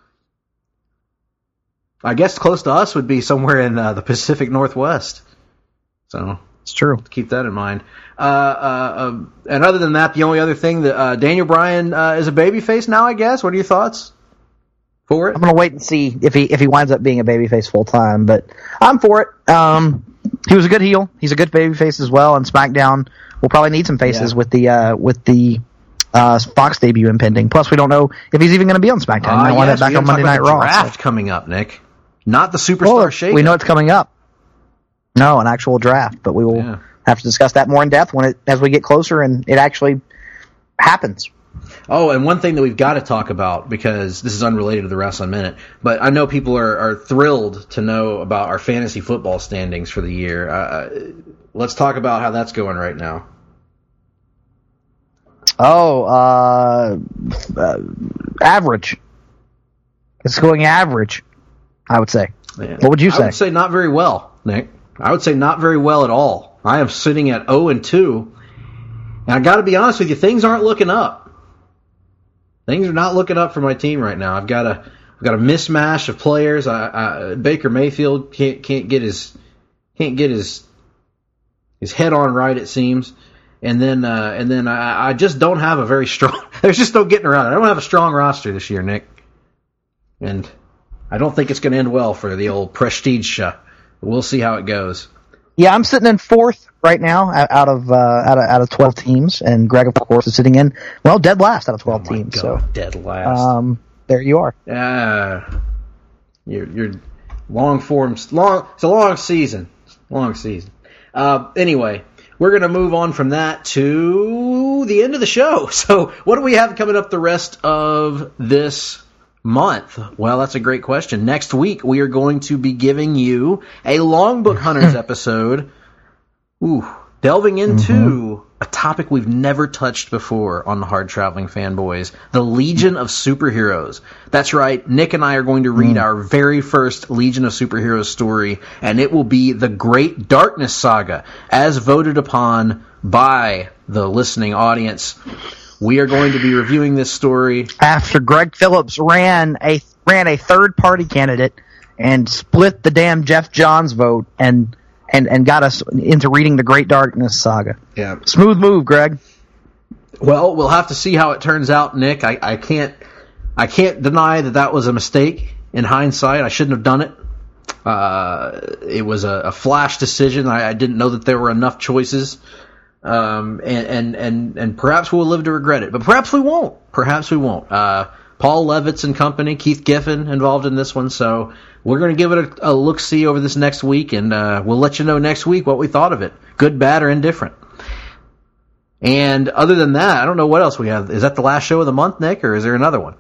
I guess close to us would be somewhere in uh, the Pacific Northwest. So it's true. Keep that in mind. Uh, uh, uh, and other than that, the only other thing that uh, Daniel Bryan uh, is a babyface now, I guess. What are your thoughts for it? I'm gonna wait and see if he if he winds up being a babyface full time, but I'm for it. Um, he was a good heel. He's a good babyface as well. And SmackDown will probably need some faces yeah. with the uh, with the uh, Fox debut impending. Plus, we don't know if he's even going to be on SmackDown. Uh, he might wind up back on Monday Night Raw. Draft so. coming up, Nick. Not the Superstar well, Shake. We know it's coming up. No, an actual draft, but we will yeah. have to discuss that more in depth when it as we get closer and it actually happens. Oh, and one thing that we've got to talk about, because this is unrelated to the Wrestling Minute, but I know people are, are thrilled to know about our fantasy football standings for the year. Uh, let's talk about how that's going right now. Oh, uh, uh, average. It's going average, I would say. Man, what would you say? I would say not very well, Nick. I would say not very well at all. I am sitting at oh and two, and I got to be honest with you, things aren't looking up. Things are not looking up for my team right now. I've got a, I've got a mismatch of players. I, I, Baker Mayfield can't can't get his can't get his his head on right, it seems. And then uh, and then I, I just don't have a very strong. There's just no getting around it. I don't have a strong roster this year, Nick. And I don't think it's going to end well for the old Prestige show. We'll see how it goes. Yeah, I'm sitting in fourth right now out of uh, out of out of twelve teams, and Greg, of course, is sitting in well dead last out of twelve oh my teams. God, so dead last. Um, there you are. Yeah, uh, you're you're long form. Long. It's a long season. Long season. Uh, anyway, we're gonna move on from that to the end of the show. So, what do we have coming up the rest of this month? Well, that's a great question. Next week, we are going to be giving you a Longbook Hunters episode. Ooh, delving into mm-hmm. a topic we've never touched before on the Hard Traveling Fanboys, the Legion of Superheroes. That's right, Nick and I are going to read mm. our very first Legion of Superheroes story, and it will be the Great Darkness Saga, as voted upon by the listening audience. We are going to be reviewing this story after Greg Phillips ran a ran a third party candidate and split the damn Jeff Johns vote and and, and got us into reading the Great Darkness saga. Yeah. Smooth move, Greg. Well, we'll have to see how it turns out, Nick. I, I can't I can't deny that that was a mistake in hindsight. I shouldn't have done it. Uh, it was a, a flash decision. I, I didn't know that there were enough choices. Um, and, and, and, and perhaps we'll live to regret it. But perhaps we won't. Perhaps we won't. Uh, Paul Levitz and company, Keith Giffen involved in this one. So we're going to give it a, a look-see over this next week, and uh, we'll let you know next week what we thought of it. Good, bad, or indifferent. And other than that, I don't know what else we have. Is that the last show of the month, Nick, or is there another one?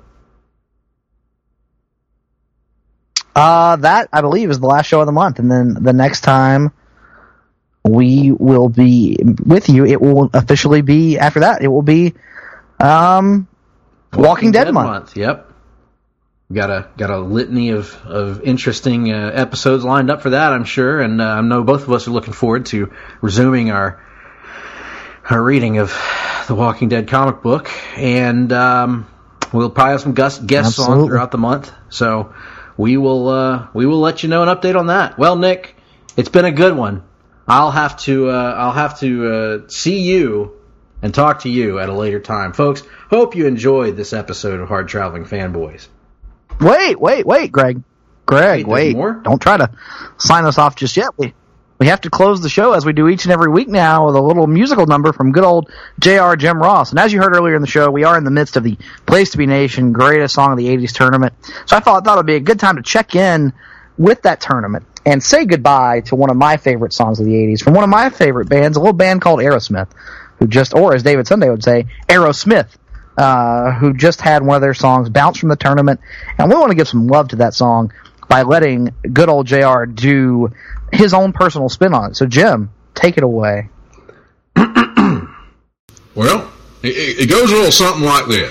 Uh, that, I believe, is the last show of the month. And then the next time we will be with you, it will officially be, after that, it will be um, Walking, Walking Dead, Dead month. month. Yep. Got a got a litany of, of interesting uh, episodes lined up for that, I'm sure. And uh, I know both of us are looking forward to resuming our our reading of the Walking Dead comic book. And um, we'll probably have some guest, guests Absolutely. on throughout the month. So we will uh, we will let you know an update on that. Well, Nick, it's been a good one. I'll have to uh, I'll have to uh, see you and talk to you at a later time, folks. Hope you enjoyed this episode of Hard Traveling Fanboys. Wait, wait, wait, Greg. Greg, wait. wait. More? Don't try to sign us off just yet. We we have to close the show as we do each and every week now with a little musical number from good old J R Jim Ross. And as you heard earlier in the show, we are in the midst of the Place to Be Nation Greatest Song of the eighties tournament. So I thought, thought it would be a good time to check in with that tournament and say goodbye to one of my favorite songs of the eighties from one of my favorite bands, a little band called Aerosmith, who just, or as David Sunday would say, Aerosmith. Uh, who just had one of their songs bounce from the tournament. And we want to give some love to that song by letting good old J R do his own personal spin on it. So, Jim, take it away. Well, it, it goes a little something like this.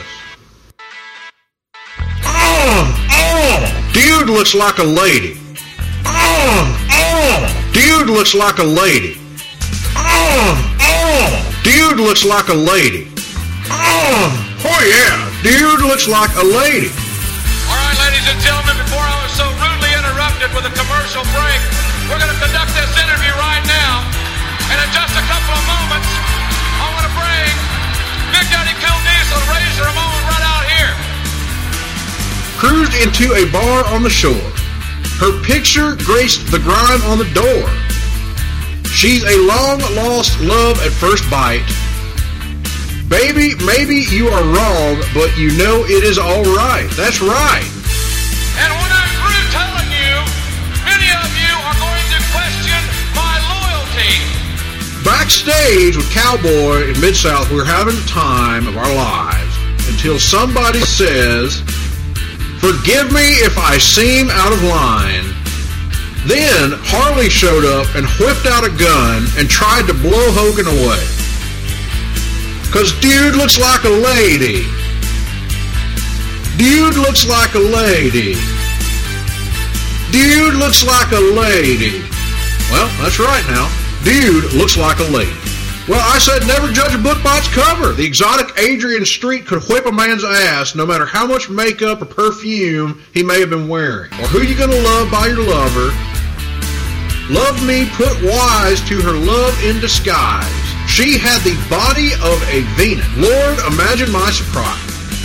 Oh, oh, dude looks like a lady. Oh, oh, dude looks like a lady. Oh, oh, dude looks like a lady. Oh, oh yeah, dude looks like a lady. All right, ladies and gentlemen, before I was so rudely interrupted with a commercial break, we're going to conduct this interview right now. And in just a couple of moments, I want to bring Big Daddy Cool Diesel and Razor Ramon right out here. Cruised into a bar on the shore. Her picture graced the grime on the door. She's a long-lost love at first bite. Baby, maybe you are wrong, but you know it is all right. That's right. And when I'm through telling you, many of you are going to question my loyalty. Backstage with Cowboy in Mid-South, we're having the time of our lives until somebody says, "Forgive me if I seem out of line." Then Harley showed up and whipped out a gun and tried to blow Hogan away. Cause dude looks like a lady. Dude looks like a lady. Dude looks like a lady. Well, that's right now. Dude looks like a lady. Well, I said never judge a book by its cover. The exotic Adrian Street could whip a man's ass no matter how much makeup or perfume he may have been wearing. Or who you gonna love by your lover. Love me put wise to her love in disguise. She had the body of a Venus. Lord, imagine my surprise.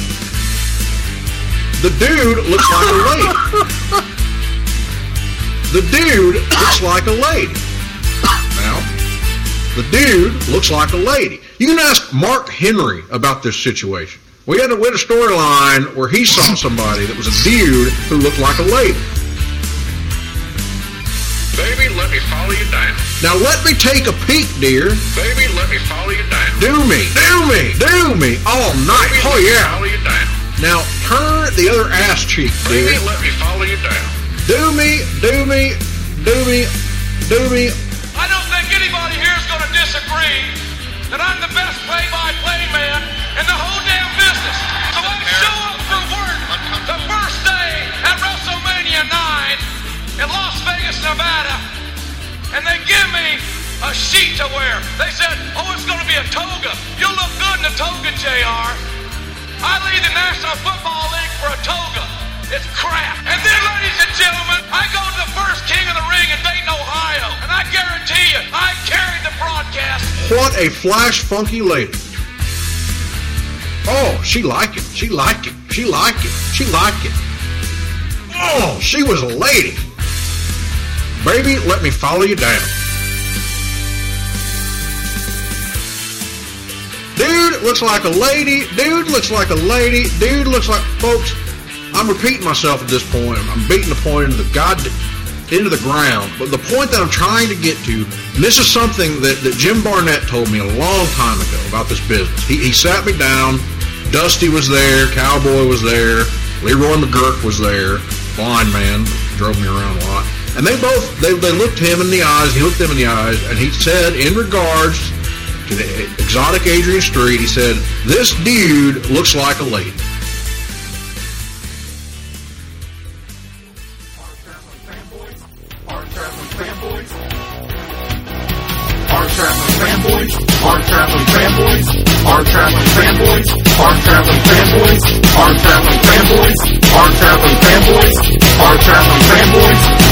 The dude looks like a lady. The dude looks like a lady. Now, the dude looks like a lady. You can ask Mark Henry about this situation. We had a, we had a storyline where he saw somebody that was a dude who looked like a lady. Baby, let me follow you down. Now let me take a peek, dear. Baby, let me follow you down. Do me, do me, do me all night. Baby, oh let yeah. me follow you down. Now turn the other ass cheek, dear. Baby, let me follow you down. Do me, do me, do me, do me. I don't think anybody here is going to disagree that I'm the best play-by-play man in the whole damn business. So I show up for work the first day at WrestleMania nine in Las Vegas, Nevada, and they give me a sheet to wear. They said, oh, it's going to be a toga. You'll look good in a toga, J R. I lead the National Football League for a toga. It's crap. And then, ladies and gentlemen, I go to the first King of the Ring in Dayton, Dayton, Ohio. And I guarantee you, I carried the broadcast. What a flash funky lady. Oh, she liked it. She liked it. She liked it. She liked it. Oh, she was a lady. Baby, let me follow you down. Dude looks like a lady. Dude looks like a lady. Dude looks like... Folks, I'm repeating myself at this point. I'm beating the point into the god... into the ground. But the point that I'm trying to get to, and this is something that, that Jim Barnett told me a long time ago about this business. He, he sat me down. Dusty was there. Cowboy was there. Leroy McGurk was there. Blind man. Drove me around a lot. And they both, they, they looked him in the eyes. He looked them in the eyes. And he said, in regards to the exotic Adrian Street, he said, this dude looks like a lady. Fanboys, our traveling fanboys, our traveling fanboys, our traveling fanboys, our traveling fanboys, our traveling fanboys, our traveling fanboys,